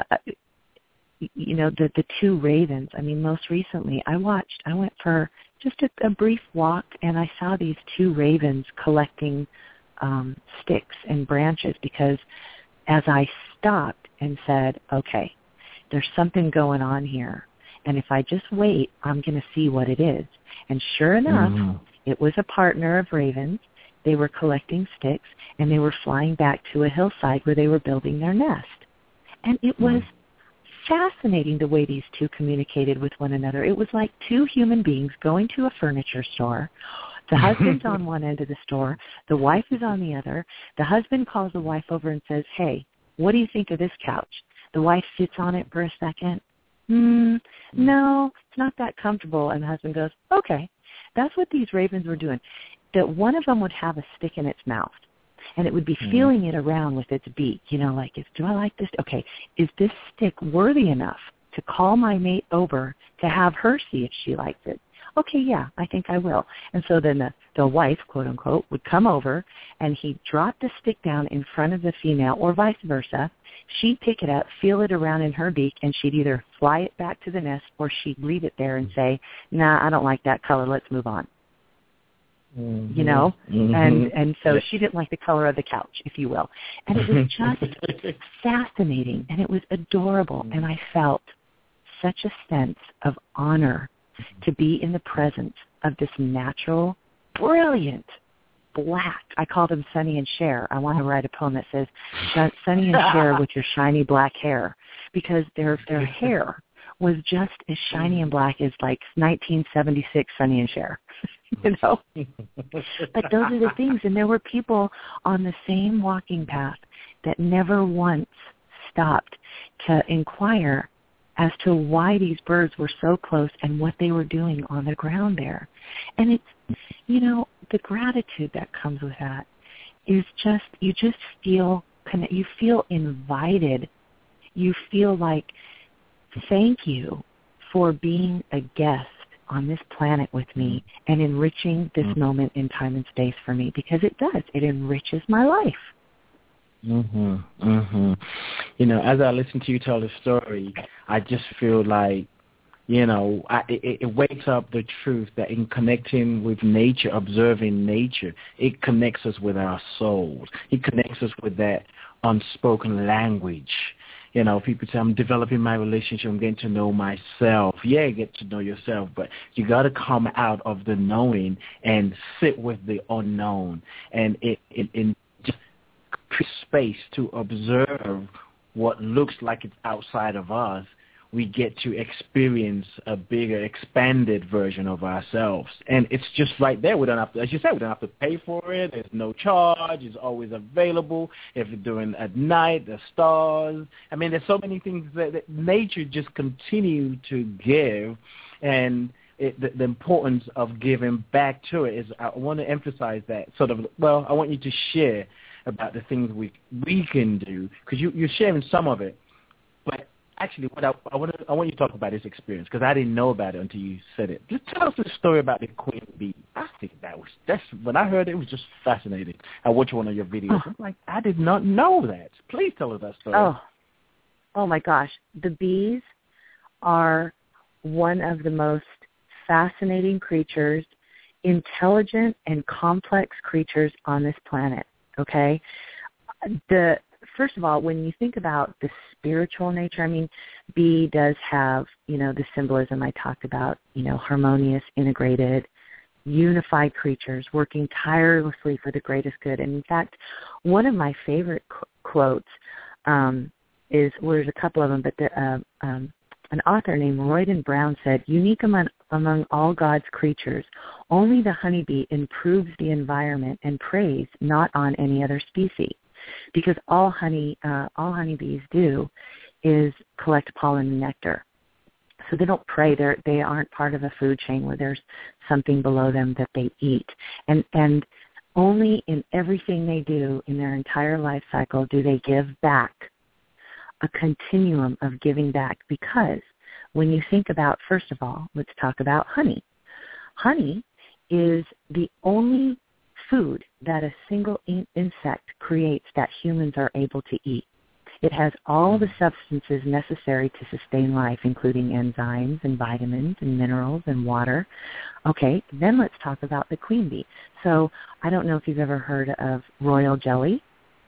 you know, the, the two ravens. I mean, most recently I watched, I went for just a, a brief walk, and I saw these two ravens collecting um, sticks and branches, because as I stopped and said, okay, there's something going on here, and if I just wait, I'm going to see what it is. And sure enough, mm-hmm. it was a partner of ravens. They were collecting sticks, and they were flying back to a hillside where they were building their nest. And it was mm-hmm. fascinating the way these two communicated with one another. It was like two human beings going to a furniture store. The husband's on one end of the store. The wife is on the other. The husband calls the wife over and says, hey, what do you think of this couch? The wife sits on it for a second. Mm, no, it's not that comfortable. And the husband goes, okay. That's what these ravens were doing. That one of them would have a stick in its mouth, and it would be mm-hmm. feeling it around with its beak, you know, like, is, do I like this? Okay, is this stick worthy enough to call my mate over to have her see if she likes it? Okay, yeah, I think I will. And so then the, the wife, quote unquote, would come over, and he'd drop the stick down in front of the female, or vice versa. She'd pick it up, feel it around in her beak, and she'd either fly it back to the nest, or she'd leave it there and say, nah, I don't like that color, let's move on. Mm-hmm. You know, mm-hmm. and and so she didn't like the color of the couch, if you will. And it was just fascinating, and it was adorable, mm-hmm. and I felt such a sense of honor to be in the presence of this natural, brilliant, black, I call them Sonny and Cher. I want to write a poem that says, Sonny and Cher with your shiny black hair, because their their hair was just as shiny and black as like nineteen seventy-six Sonny and Cher, you know? But those are the things, and there were people on the same walking path that never once stopped to inquire as to why these birds were so close and what they were doing on the ground there. And it's, you know, the gratitude that comes with that is just, you just feel, you feel invited. You feel like, thank you for being a guest on this planet with me and enriching this mm-hmm. moment in time and space for me, because it does. It enriches my life. Mhm, mhm. You know, as I listen to you tell the story, I just feel like, you know, I, it, it wakes up the truth that in connecting with nature, observing nature, it connects us with our souls. It connects us with that unspoken language. You know, people say, I'm developing my relationship, I'm getting to know myself. Yeah, get to know yourself, but you got to come out of the knowing and sit with the unknown. And it, it, it just space to observe what looks like it's outside of us, we get to experience a bigger, expanded version of ourselves. And it's just right there. We don't have to, as you said, we don't have to pay for it. There's no charge. It's always available. If you're doing at night, the stars. I mean, there's so many things that, that nature just continue to give. And it, the, the importance of giving back to it is, I want to emphasize that sort of, well, I want you to share about the things we we can do, because you, you're sharing some of it. But actually, what I, I want to, I want you to talk about this experience, because I didn't know about it until you said it. Just tell us the story about the queen bee. I think that was, that's, when I heard it, it was just fascinating. I watched one of your videos. Oh. I'm like, I did not know that. Please tell us that story. Oh, oh my gosh. The bees are one of the most fascinating creatures, intelligent and complex creatures on this planet. Okay? The First of all, when you think about the spiritual nature, I mean, bee does have, you know, the symbolism I talked about, you know, harmonious, integrated, unified creatures working tirelessly for the greatest good. And in fact, one of my favorite qu- quotes um, is, well, there's a couple of them, but the, uh, um, an author named Royden Brown said, unique among, among all God's creatures, only the honeybee improves the environment and preys not on any other species. Because all honey, uh, all honeybees do is collect pollen and nectar. So they don't prey. They're, they aren't part of a food chain where there's something below them that they eat. And, and only in everything they do in their entire life cycle do they give back, a continuum of giving back. Because when you think about, first of all, let's talk about honey. Honey is the only food that a single in- insect creates that humans are able to eat. It has all the substances necessary to sustain life, including enzymes and vitamins and minerals and water. Okay, then let's talk about the queen bee. So I don't know if you've ever heard of royal jelly.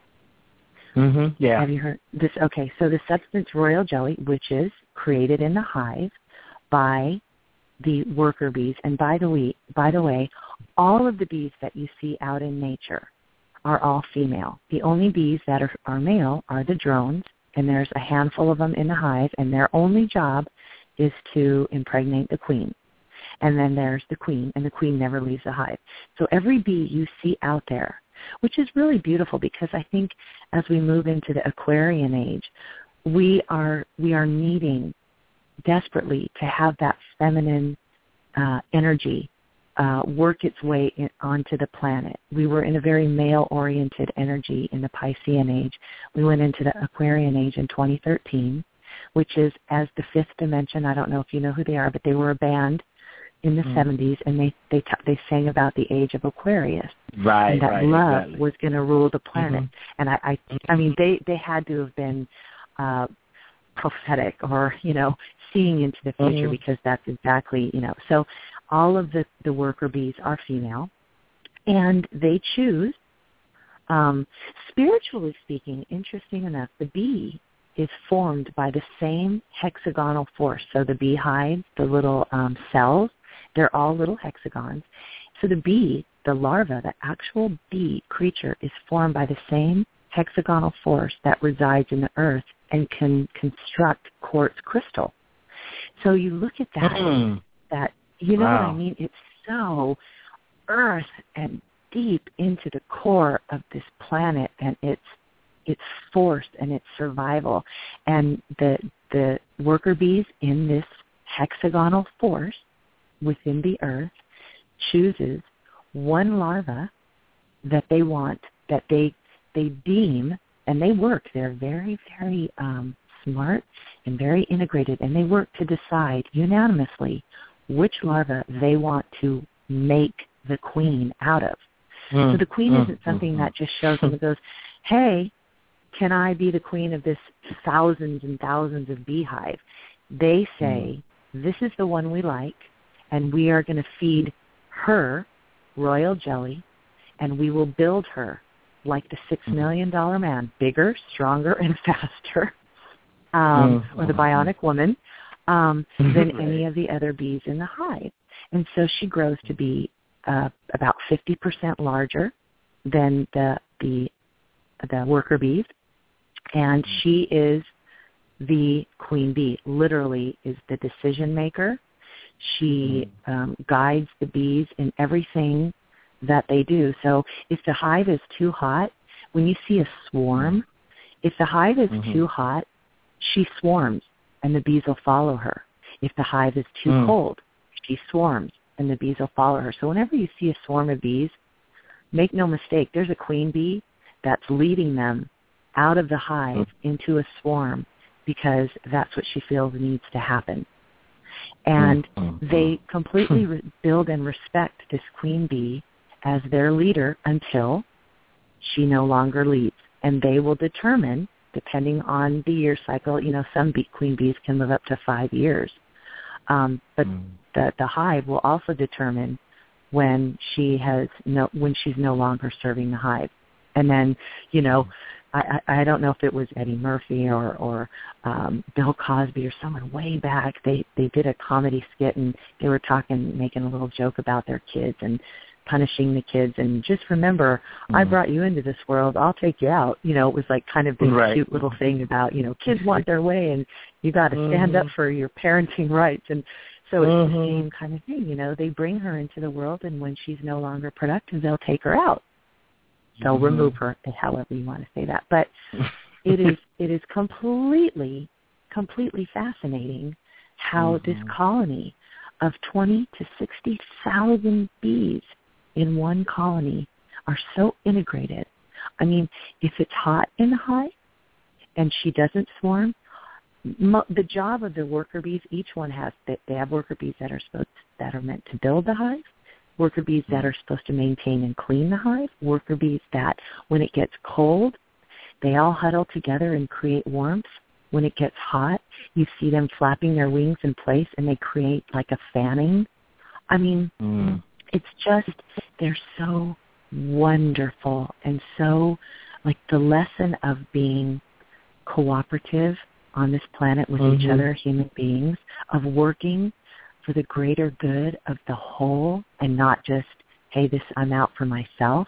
Mm-hmm. Yeah. Have you heard this? Okay, so the substance royal jelly, which is created in the hive by the worker bees, and by the way, by the way, all of the bees that you see out in nature are all female. The only bees that are, are male are the drones, and there's a handful of them in the hive, and their only job is to impregnate the queen. And then there's the queen, and the queen never leaves the hive. So every bee you see out there, which is really beautiful, because I think as we move into the Aquarian age, we are we are needing desperately to have that feminine uh, energy uh, work its way in, onto the planet. We were in a very male-oriented energy in the Piscean age. We went into the Aquarian age in twenty thirteen, which is as the fifth dimension. I don't know if you know who they are, but they were a band in the mm. seventies, and they they t- they sang about the age of Aquarius. Right, and that right, love exactly. was going to rule the planet. Mm-hmm. And I, I, I mean, they, they had to have been uh, prophetic, or, you know, seeing into the future, mm-hmm. because that's exactly, you know. So all of the, the worker bees are female, and they choose, um, spiritually speaking, interesting enough, the bee is formed by the same hexagonal force. So the beehive, the little um, cells, they're all little hexagons. So the bee, the larva, the actual bee creature, is formed by the same hexagonal force that resides in the earth and can construct quartz crystal. So you look at that, mm. that you know wow. what I mean? It's so earth and deep into the core of this planet, and its its force and its survival. And the the worker bees in this hexagonal force within the earth chooses one larva that they want, that they they deem, and they work. They're very, very um, smart and very integrated, and they work to decide unanimously which larva they want to make the queen out of. Mm, so the queen mm, isn't something mm, that just shows them and goes, hey, can I be the queen of this thousands and thousands of beehive? They say, mm. this is the one we like, and we are going to feed her royal jelly, and we will build her like the Six Million Dollar Man, bigger, stronger, and faster, um, mm. or the Bionic Woman, um, than right. any of the other bees in the hive. And so she grows to be uh, about fifty percent larger than the the the worker bees, and she is the queen bee, literally is the decision maker. She um, guides the bees in everything that they do. So if the hive is too hot, when you see a swarm, if the hive is mm-hmm. too hot, she swarms and the bees will follow her. If the hive is too mm. cold, she swarms and the bees will follow her. So whenever you see a swarm of bees, make no mistake, there's a queen bee that's leading them out of the hive mm. into a swarm because that's what she feels needs to happen. And mm. they completely re- build and respect this queen bee as their leader until she no longer leads. And they will determine, depending on the year cycle, you know, some bee, queen bees can live up to five years. Um, but mm. the, the hive will also determine when she has no, when she's no longer serving the hive. And then, you know, I, I don't know if it was Eddie Murphy or, or um, Bill Cosby or someone way back. They, they did a comedy skit and they were talking, making a little joke about their kids and punishing the kids. And just remember, mm. I brought you into this world. I'll take you out. You know, it was like kind of this right. cute little thing about, you know, kids want their way and you got to stand mm-hmm. up for your parenting rights. And so it's mm-hmm. the same kind of thing. You know, they bring her into the world and when she's no longer productive, they'll take her out. They'll mm-hmm. remove her, however you want to say that. But it is it is completely, completely fascinating how mm-hmm. this colony of twenty to sixty thousand bees in one colony are so integrated. I mean, if it's hot in the hive and she doesn't swarm, mo- the job of the worker bees, each one has, they, they have worker bees that are supposed that are meant to build the hive, worker bees that are supposed to maintain and clean the hive, worker bees that when it gets cold, they all huddle together and create warmth. When it gets hot, you see them flapping their wings in place and they create like a fanning. I mean, mm. it's just, they're so wonderful and so like the lesson of being cooperative on this planet with mm-hmm. each other, human beings, of working for the greater good of the whole and not just, hey, this I'm out for myself.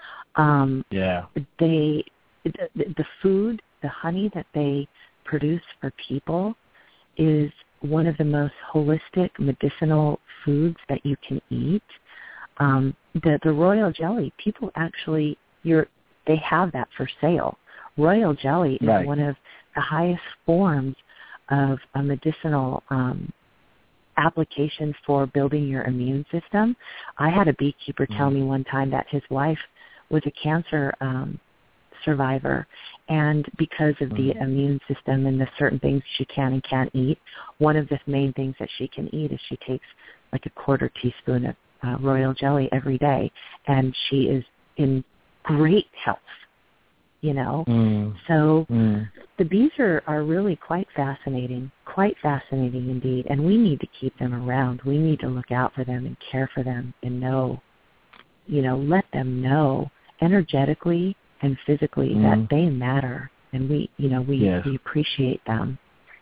Um, yeah. They, the, the food, the honey that they produce for people is one of the most holistic medicinal foods that you can eat. Um, the, the royal jelly, people actually, you're, they have that for sale. Royal jelly is right. one of the highest forms of a medicinal um application for building your immune system. I had a beekeeper tell me one time that his wife was a cancer um, survivor, and because of the immune system and the certain things she can and can't eat, one of the main things that she can eat is she takes like a quarter teaspoon of uh, royal jelly every day, and she is in great health. You know, mm. so mm. the bees are, are really quite fascinating, quite fascinating indeed, and we need to keep them around. We need to look out for them and care for them and know, you know, let them know energetically and physically mm. that they matter, and we, you know, we, yes. we appreciate them.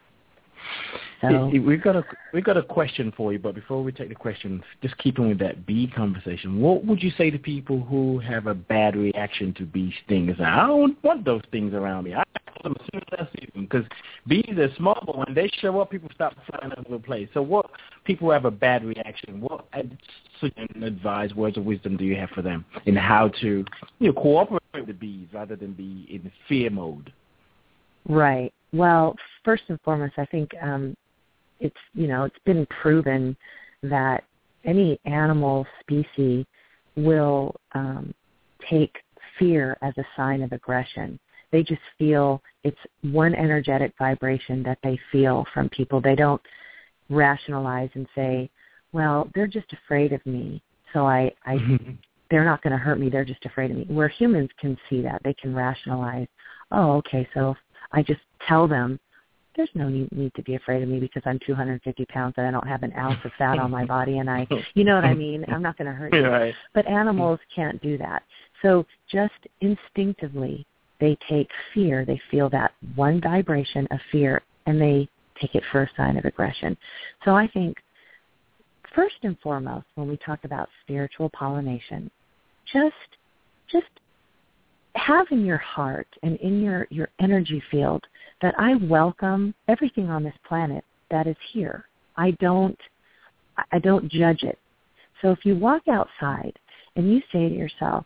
So we've got a we've got a question for you, but before we take the question, just keeping with that bee conversation, what would you say to people who have a bad reaction to bee stings? I don't want those things around me. I kill them as soon as I see them because bees are small, but when they show up, people stop flying over the place. So, what people who have a bad reaction, what advice, words of wisdom do you have for them in how to, you know, cooperate with the bees rather than be in fear mode? Right. Well, first and foremost, I think um, it's, you know, it's been proven that any animal species will um, take fear as a sign of aggression. They just feel it's one energetic vibration that they feel from people. They don't rationalize and say, well, they're just afraid of me, so I, I they're not going to hurt me. They're just afraid of me. Where humans can see that. They can rationalize, oh, okay, so I just tell them, there's no need to be afraid of me because I'm two hundred fifty pounds and I don't have an ounce of fat on my body and I, you know what I mean? I'm not going to hurt you. Right. But animals can't do that. So just instinctively, they take fear. They feel that one vibration of fear and they take it for a sign of aggression. So I think first and foremost, when we talk about spiritual pollination, just, just have in your heart and in your, your energy field that I welcome everything on this planet that is here. I don't I don't judge it. So if you walk outside and you say to yourself,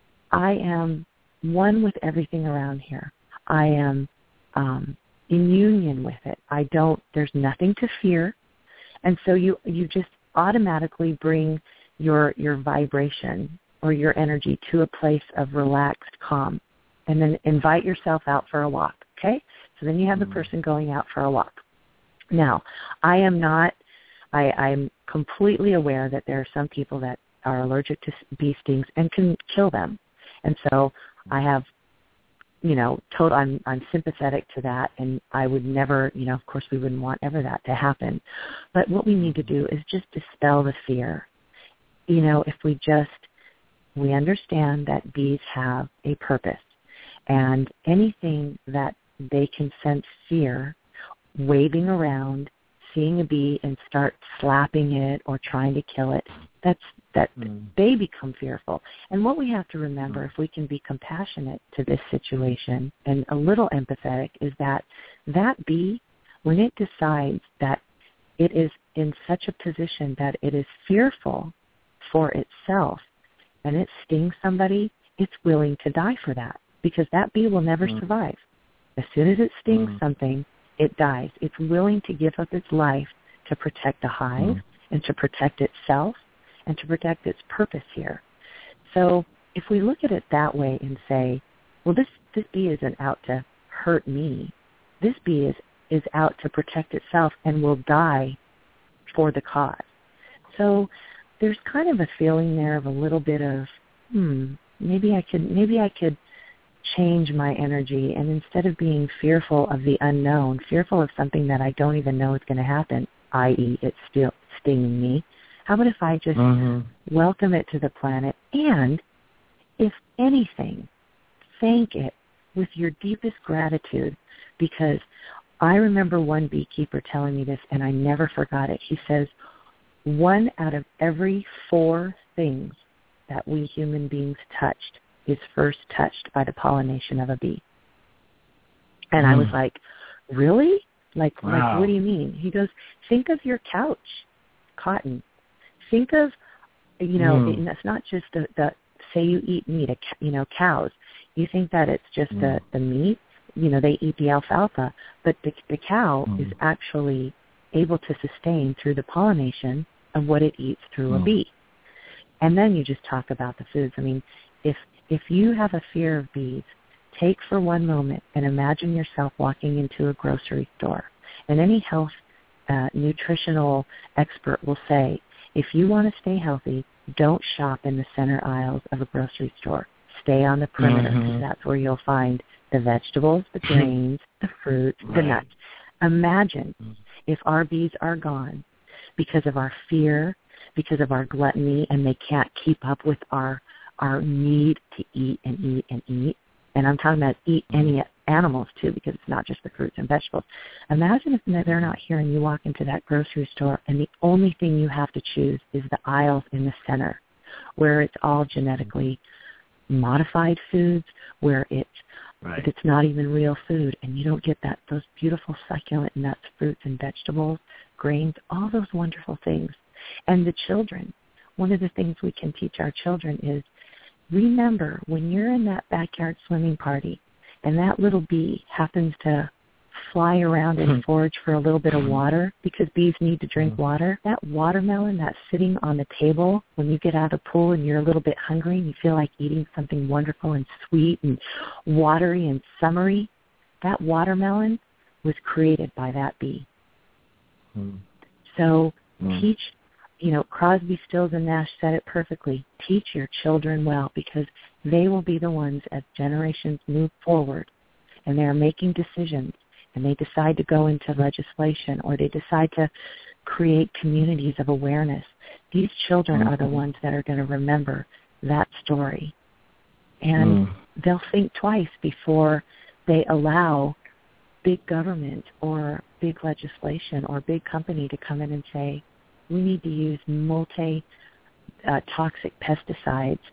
I am one with everything around here. I am um, in union with it. I don't, there's nothing to fear. And so you, you just automatically bring your your vibration or your energy to a place of relaxed calm. And then invite yourself out for a walk, okay? So then you have the person going out for a walk. Now, I am not, I, I'm completely aware that there are some people that are allergic to bee stings and can kill them. And so I have, you know, total, I'm, I'm sympathetic to that, and I would never, you know, of course we wouldn't want ever that to happen. But what we need to do is just dispel the fear. You know, if we just, we understand that bees have a purpose, and anything that they can sense fear, waving around, seeing a bee and start slapping it or trying to kill it, that's that mm. they become fearful. And what we have to remember, mm. if we can be compassionate to this situation and a little empathetic, is that that bee, when it decides that it is in such a position that it is fearful for itself and it stings somebody, it's willing to die for that, because that bee will never mm. survive. As soon as it stings mm. something, it dies. It's willing to give up its life to protect the hive mm. and to protect itself and to protect its purpose here. So if we look at it that way and say, well, this, this bee isn't out to hurt me. This bee is, is out to protect itself and will die for the cause. So there's kind of a feeling there of a little bit of, hmm, maybe I could, maybe I could change my energy, and instead of being fearful of the unknown, fearful of something that I don't even know is going to happen, that is it's still stinging me, how about if I just mm-hmm. welcome it to the planet, and if anything, thank it with your deepest gratitude, because I remember one beekeeper telling me this, and I never forgot it. He says, one out of every four things that we human beings touched is first touched by the pollination of a bee. And mm. I was like, really? Like, wow. like, what do you mean? He goes, think of your couch, cotton. Think of, you know, mm. and that's not just the, the, say you eat meat, a, you know, cows. You think that it's just mm. the, the meat, you know, they eat the alfalfa, but the, the cow mm. is actually able to sustain through the pollination of what it eats through mm. a bee. And then you just talk about the foods. I mean, if If you have a fear of bees, take for one moment and imagine yourself walking into a grocery store. And any health uh, nutritional expert will say, if you want to stay healthy, don't shop in the center aisles of a grocery store. Stay on the perimeter, because mm-hmm. that's where you'll find the vegetables, the grains, the fruits, right. the nuts. Imagine mm-hmm. if our bees are gone because of our fear, because of our gluttony, and they can't keep up with our our need to eat and eat and eat. And I'm talking about eat any animals too, because it's not just the fruits and vegetables. Imagine if they're not here and you walk into that grocery store and the only thing you have to choose is the aisles in the center, where it's all genetically modified foods, where it's right. it's not even real food, and you don't get that those beautiful succulent nuts, fruits and vegetables, grains, all those wonderful things. And the children, one of the things we can teach our children is, remember, when you're in that backyard swimming party and that little bee happens to fly around and forage for a little bit of water, because bees need to drink water, that watermelon that's sitting on the table when you get out of the pool and you're a little bit hungry and you feel like eating something wonderful and sweet and watery and summery, that watermelon was created by that bee. Mm. So mm. teach You know, Crosby, Stills, and Nash said it perfectly. Teach your children well, because they will be the ones, as generations move forward and they're making decisions and they decide to go into legislation or they decide to create communities of awareness. These children mm-hmm. are the ones that are going to remember that story. And mm. they'll think twice before they allow big government or big legislation or big company to come in and say, we need to use multi-toxic uh, pesticides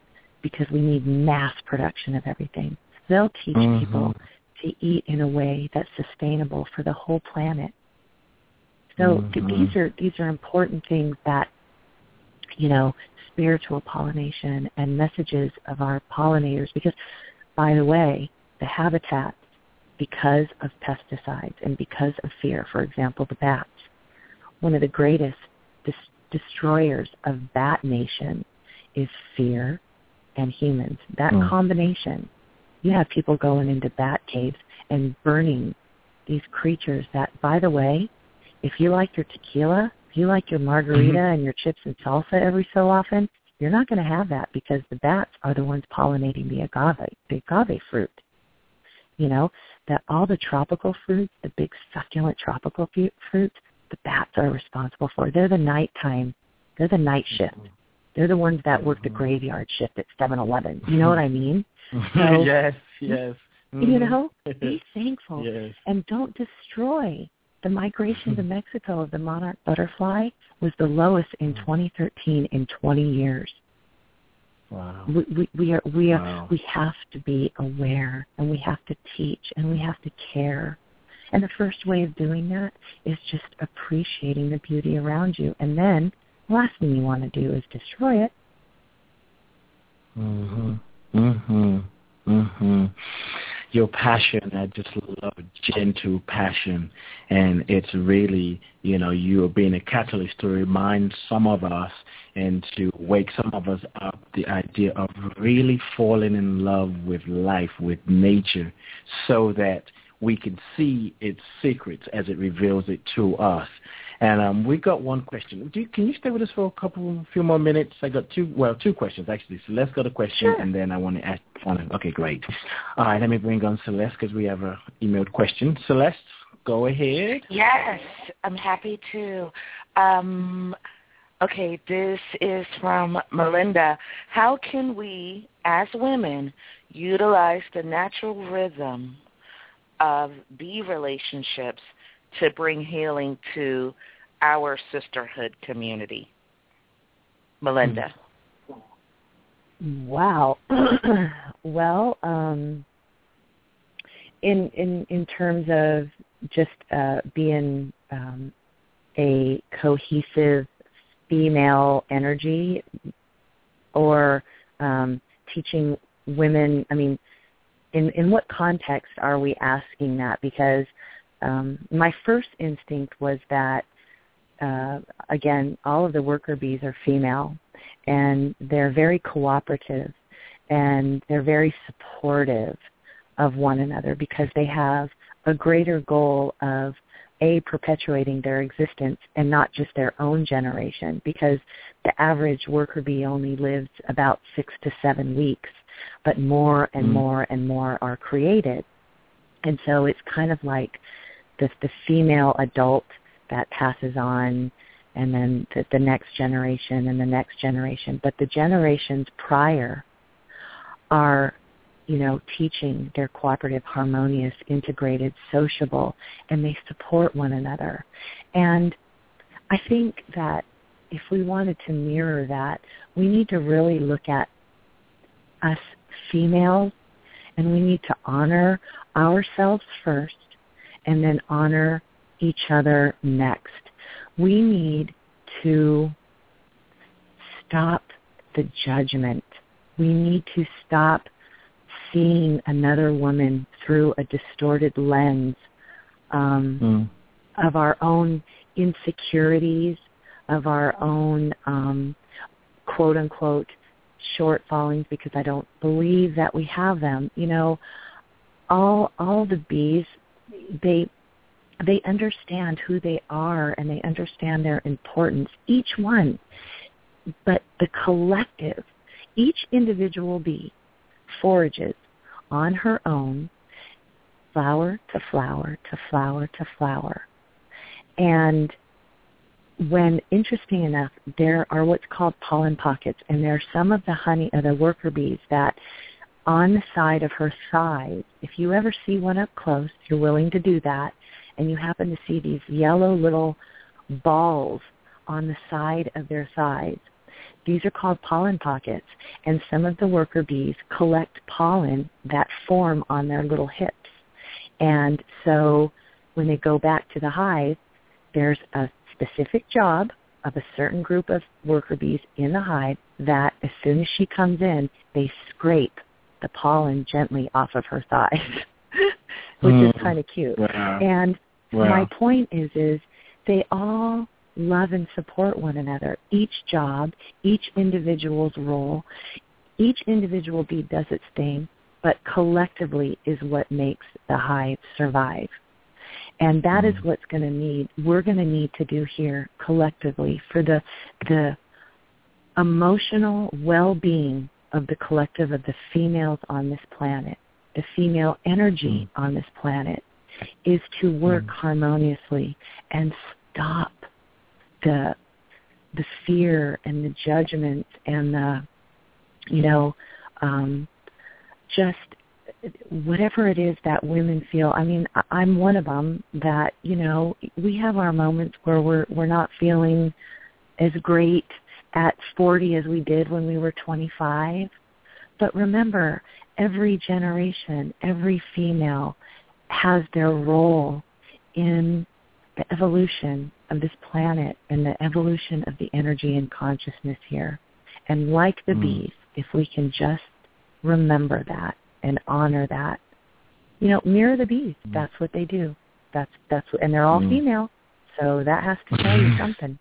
because we need mass production of everything. They'll teach mm-hmm. people to eat in a way that's sustainable for the whole planet. So mm-hmm. th- these are these are important things that, you know, spiritual pollination and messages of our pollinators, because, by the way, the habitats, because of pesticides and because of fear, for example, the bats, one of the greatest dis- destroyers of bat nation is fear and humans. That mm. combination, you have people going into bat caves and burning these creatures that, by the way, if you like your tequila, if you like your margarita mm-hmm. and your chips and salsa every so often, you're not going to have that because the bats are the ones pollinating the agave, the agave fruit. You know, that all the tropical fruits, the big succulent tropical fruits, the bats are responsible for. They're the nighttime. They're the night shift. They're the ones that work the graveyard shift at seven eleven. You know what I mean? So, yes, yes. Mm-hmm. You know, be thankful yes. and don't destroy. The migration to Mexico of the monarch butterfly was the lowest in twenty thirteen in twenty years. Wow. We, we, we are we are wow. we have to be aware, and we have to teach, and we have to care. And the first way of doing that is just appreciating the beauty around you. And then the last thing you want to do is destroy it. Mhm. Mhm. Mhm. Your passion, I just love gentle passion, and it's really, you know, you are being a catalyst to remind some of us and to wake some of us up the idea of really falling in love with life, with nature, so that we can see its secrets as it reveals it to us. And um, we got one question. Do you, can you stay with us for a couple, few more minutes? I got two, well, two questions actually. So let's go to question, sure. and then I want to ask one. Okay, great. All right, let me bring on Celeste because we have a emailed question. Celeste, go ahead. Yes, I'm happy to. Um, okay, this is from Melinda. How can we, as women, utilize the natural rhythm of bee relationships to bring healing to our sisterhood community? Melinda. Wow. Well, um, in in in terms of just uh, being um, a cohesive female energy, or um, teaching women, I mean, in in what context are we asking that? Because um, my first instinct was that, uh, again, all of the worker bees are female, and they're very cooperative, and they're very supportive of one another because they have a greater goal of, A, perpetuating their existence and not just their own generation, because the average worker bee only lives about six to seven weeks, but more and mm. more and more are created. And so it's kind of like the, the female adult that passes on, and then the, the next generation and the next generation. But the generations prior are, you know, teaching their cooperative, harmonious, integrated, sociable, and they support one another. And I think that if we wanted to mirror that, we need to really look at us females, and we need to honor ourselves first and then honor each other next. We need to stop the judgment. We need to stop seeing another woman through a distorted lens um, mm. of our own insecurities, of our own um, quote-unquote shortfallings, because I don't believe that we have them. You know, all all the bees, they they understand who they are, and they understand their importance, each one. But the collective, each individual bee forages on her own, flower to flower to flower to flower. And when, interesting enough, there are what's called pollen pockets, and there are some of the honey, or the worker bees, that on the side of her thighs, if you ever see one up close, you're willing to do that, and you happen to see these yellow little balls on the side of their thighs, These are called pollen pockets, and some of the worker bees collect pollen that form on their little hips. And so when they go back to the hive, there's a specific job of a certain group of worker bees in the hive that as soon as she comes in, they scrape the pollen gently off of her thighs, which mm. is kind of cute. Wow. And wow. my point is, is they all love and support one another. Each job, each individual's role, each individual bee does its thing, but collectively is what makes the hive survive. And that is what's going to need, we're going to need to do here collectively for the the emotional well-being of the collective of the females on this planet, the female energy mm. on this planet, is to work mm. harmoniously and stop the the fear and the judgment and the, you know, um, just whatever it is that women feel. I mean, I'm one of them that, you know, we have our moments where we're we're not feeling as great at forty as we did when we were twenty-five. But remember, every generation, every female has their role in the evolution of this planet and the evolution of the energy and consciousness here. And like the mm. bees, if we can just remember that and honor that, you know, mirror the bees. Mm. That's what they do. That's that's and they're all mm. female, so that has to tell you something.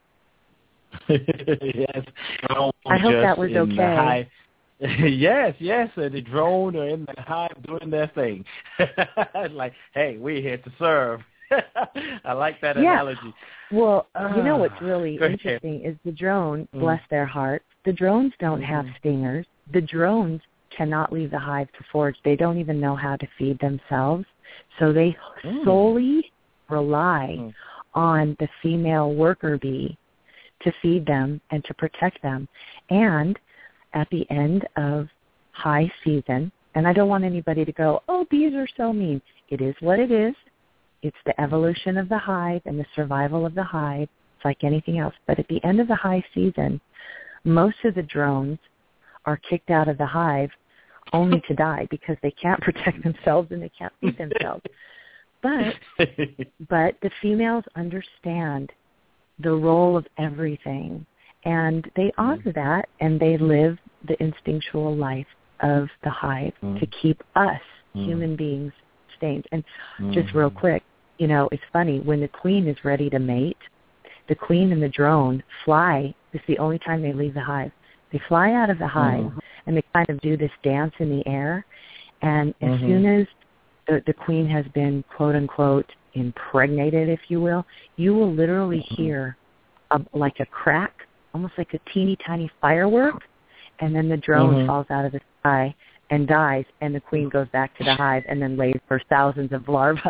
Yes. I hope that was okay. Yes, yes, uh, the drone are in the hive doing their thing. Like, hey, we're here to serve. I like that yeah. analogy. Well, uh, you know what's really interesting is the drone, mm. bless their hearts, the drones don't mm-hmm. have stingers. The drones cannot leave the hive to forage. They don't even know how to feed themselves. So they mm. solely rely mm. on the female worker bee to feed them and to protect them. And at the end of high season, and I don't want anybody to go, oh, bees are so mean. It is what it is. It's the evolution of the hive and the survival of the hive. It's like anything else. But at the end of the high season, most of the drones are kicked out of the hive only to die because they can't protect themselves and they can't feed themselves. But but the females understand the role of everything, and they honor that, and they live the instinctual life of the hive mm. to keep us mm. human beings sustained. And mm. just real quick, you know, it's funny, when the queen is ready to mate, the queen and the drone fly. It's the only time they leave the hive. They fly out of the hive, mm. and they kind of do this dance in the air. And as mm-hmm. soon as the, the queen has been, quote unquote, impregnated, if you will, you will literally hear a, like a crack, almost like a teeny tiny firework, and then the drone mm-hmm. falls out of the sky and dies, and the queen goes back to the hive and then lays for thousands of larvae.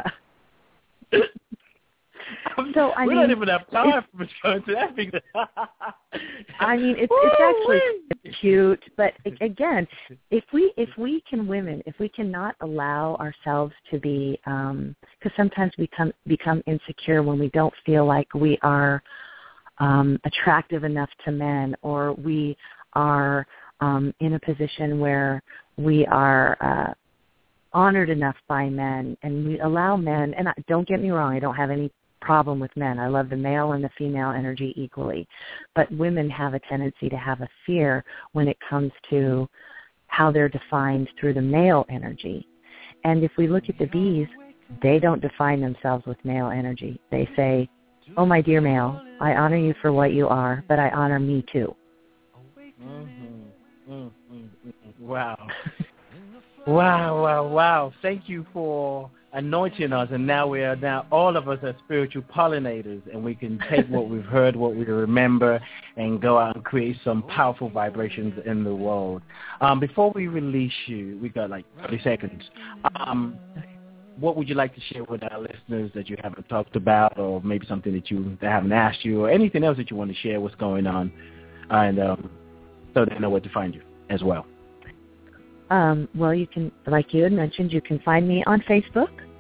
So I we mean, don't even have time for going to that. Because I mean, it's, it's actually cute, but again, if we if we can women, if we cannot allow ourselves to be, um, because sometimes we come become insecure when we don't feel like we are um, attractive enough to men, or we are um, in a position where we are uh, honored enough by men, and we allow men. And don't get me wrong, I don't have any problem with men. I love the male and the female energy equally. But women have a tendency to have a fear when it comes to how they're defined through the male energy. And if we look at the bees, they don't define themselves with male energy. They say, oh, my dear male, I honor you for what you are, but I honor me too. Mm-hmm. Mm-hmm. Wow. Wow, wow, wow. Thank you for anointing us, and now we are now all of us are spiritual pollinators, and we can take what we've heard, what we remember, and go out and create some powerful vibrations in the world. Um, before we release you, we got like thirty seconds. Um, what would you like to share with our listeners that you haven't talked about, or maybe something that you that haven't asked you, or anything else that you want to share? What's going on, and um, so they know where to find you as well. Um, well, you can, like you had mentioned, you can find me on Facebook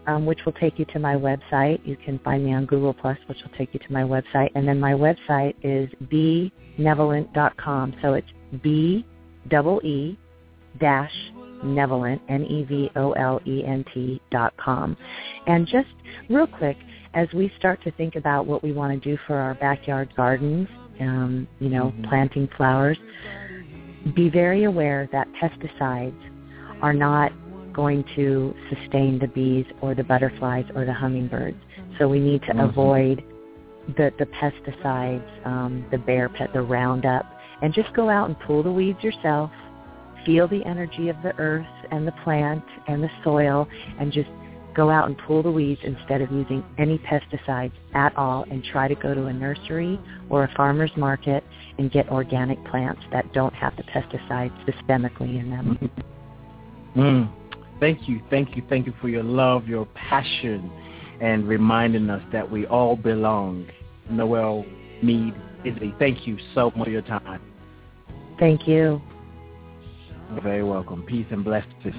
um, which will take you to my website. You can find me on Google Plus, which will take you to my website. And then my website is be nevolent dot com. So it's B double E dash Nevolent, N E V O L E N T dot com. And just real quick, as we start to think about what we want to do for our backyard gardens, um, you know, mm-hmm. planting flowers, be very aware that pesticides are not going to sustain the bees or the butterflies or the hummingbirds. So we need to mm-hmm. avoid the, the pesticides, um, the bear pet, the Roundup, and just go out and pull the weeds yourself. Feel the energy of the earth and the plant and the soil, and just go out and pull the weeds instead of using any pesticides at all, and try to go to a nursery or a farmer's market and get organic plants that don't have the pesticides systemically in them. Mm. Thank you, thank you, thank you for your love, your passion, and reminding us that we all belong. Noel Meade Isley, thank you so much for your time. Thank you. You're very welcome. Peace and blessings.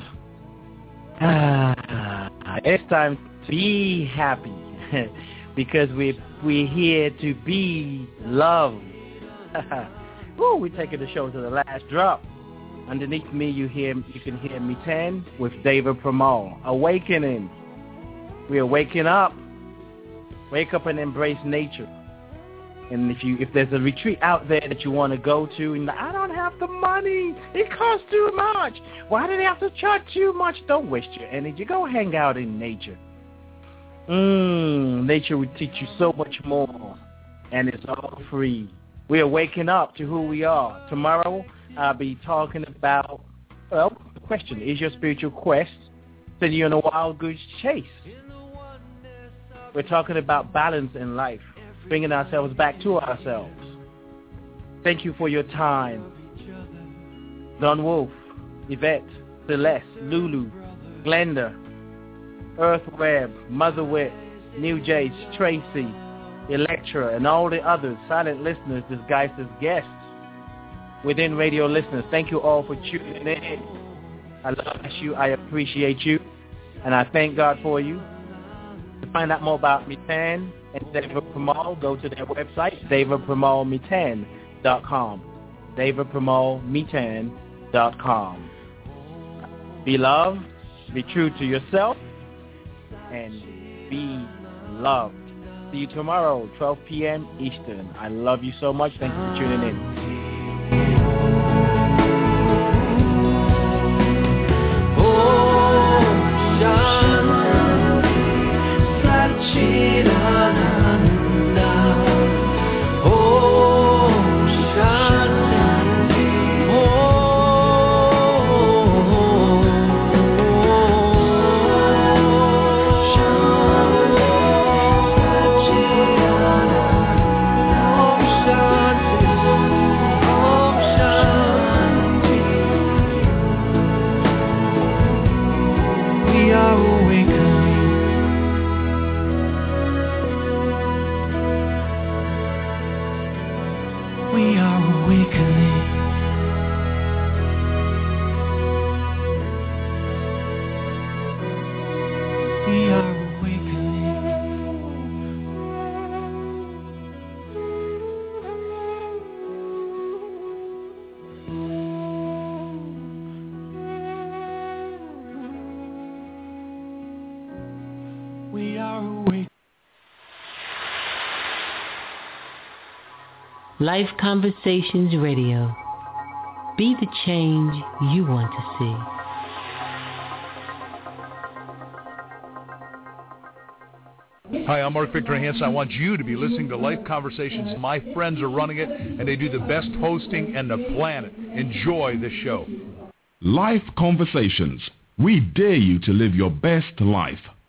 Ah, it's time to be happy because we we're here to be loved. Woo, we're taking the show to the last drop. Underneath me, you hear you can hear me ten with David Pramal. Awakening. We are waking up. Wake up and embrace nature. And if you if there's a retreat out there that you want to go to, and I don't have the money, it costs too much. Why do they have to charge too much? Don't waste your energy. Go hang out in nature. Mmm, nature will teach you so much more, and it's all free. We are waking up to who we are. Tomorrow, I'll be talking about, well, the question, is your spiritual quest sending you on a wild goose chase? We're talking about balance in life, bringing ourselves back to ourselves. Thank you for your time. Don Wolf, Yvette, Celeste, Lulu, Glenda, Earthweb, Mother Wit, New Jace, Tracy, Electra, and all the others, silent listeners disguised as guests, within radio listeners. Thank you all for tuning in. I love you, I appreciate you, and I thank God for you. To find out more about Mitan and David Pramal, go to their website, david pramal mitan dot com. david pramal mitan dot com. Be loved, be true to yourself, and be loved. See you tomorrow, twelve p.m. Eastern. I love you so much. Thank you for tuning in. Life Conversations Radio. Be the change you want to see. Hi, I'm Mark Victor Hansen. I want you to be listening to Life Conversations. My friends are running it, and they do the best hosting on the planet. Enjoy the show. Life Conversations. We dare you to live your best life.